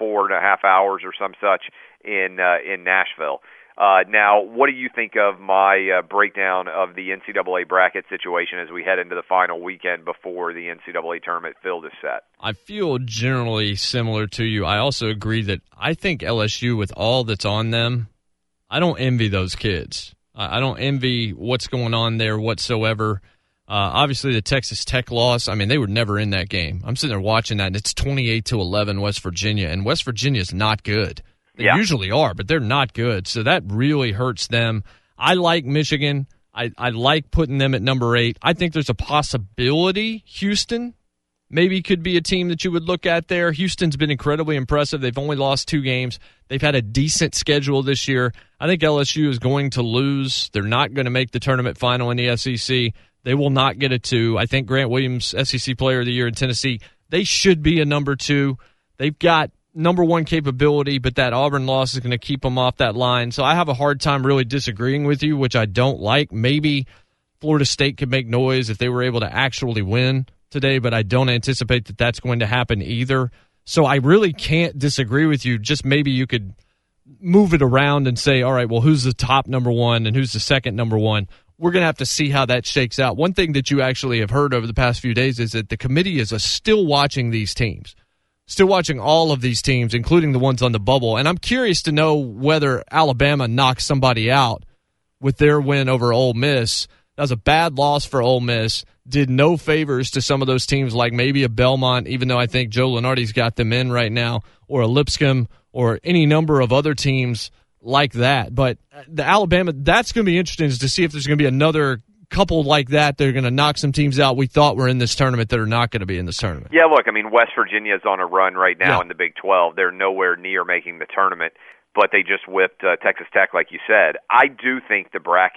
4.5 hours or some such in Nashville. Now, what do you think of my breakdown of the NCAA bracket situation as we head into the final weekend before the NCAA tournament field is set? I feel generally similar to you. I also agree that I think LSU, with all that's on them, I don't envy those kids. I don't envy what's going on there whatsoever. Obviously, the Texas Tech loss, I mean, they were never in that game. I'm sitting there watching that, and it's 28-11 West Virginia, and West Virginia is not good. They usually are, but they're not good, so that really hurts them. I like Michigan. I like putting them at number 8. I think there's a possibility Houston maybe could be a team that you would look at there. Houston's been incredibly impressive. They've only lost 2 games. They've had a decent schedule this year. I think LSU is going to lose. They're not going to make the tournament final in the SEC. They will not get a 2. I think Grant Williams, SEC Player of the Year in Tennessee, they should be a number 2. They've got number 1 capability, but that Auburn loss is going to keep them off that line. So I have a hard time really disagreeing with you, which I don't like. Maybe Florida State could make noise if they were able to actually win today, but I don't anticipate that that's going to happen either. So I really can't disagree with you. Just maybe you could move it around and say, all right, well, who's the top number 1 and who's the second number 1? We're going to have to see how that shakes out. One thing that you actually have heard over the past few days is that the committee is still watching these teams. Still watching all of these teams, including the ones on the bubble. And I'm curious to know whether Alabama knocks somebody out with their win over Ole Miss. That was a bad loss for Ole Miss. Did no favors to some of those teams like maybe a Belmont, even though I think Joe Lunardi's got them in right now, or a Lipscomb, or any number of other teams like that. But the Alabama, that's going to be interesting to see if there's going to be another couple like that. They're going to knock some teams out we thought were in this tournament that are not going to be in this tournament. Yeah, look, I mean, West Virginia's on a run right now in the Big 12. They're nowhere near making the tournament, but they just whipped Texas Tech, like you said. I do think the bracket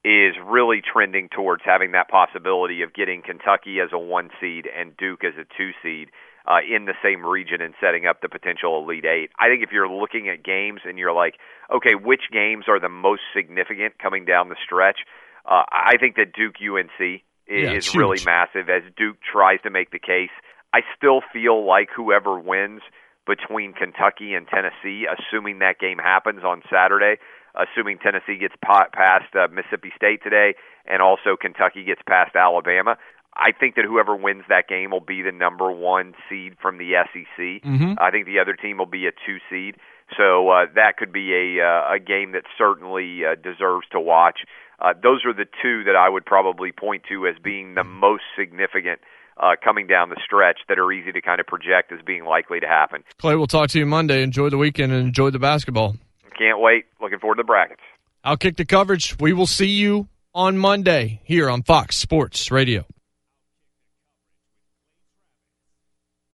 is really trending towards having that possibility of getting Kentucky as a 1 seed and Duke as a 2 seed in the same region and setting up the potential Elite Eight. I think if you're looking at games and you're like, okay, which games are the most significant coming down the stretch, I think that Duke-UNC is really massive as Duke tries to make the case. I still feel like whoever wins between Kentucky and Tennessee, assuming that game happens on Saturday, assuming Tennessee gets past Mississippi State today and also Kentucky gets past Alabama, I think that whoever wins that game will be the number 1 seed from the SEC. Mm-hmm. I think the other team will be a 2 seed. So that could be a game that certainly deserves to watch. Those are the 2 that I would probably point to as being the most significant coming down the stretch that are easy to kind of project as being likely to happen. Clay, we'll talk to you Monday. Enjoy the weekend and enjoy the basketball. Can't wait. Looking forward to the brackets. Outkick the coverage. We will see you on Monday here on Fox Sports Radio.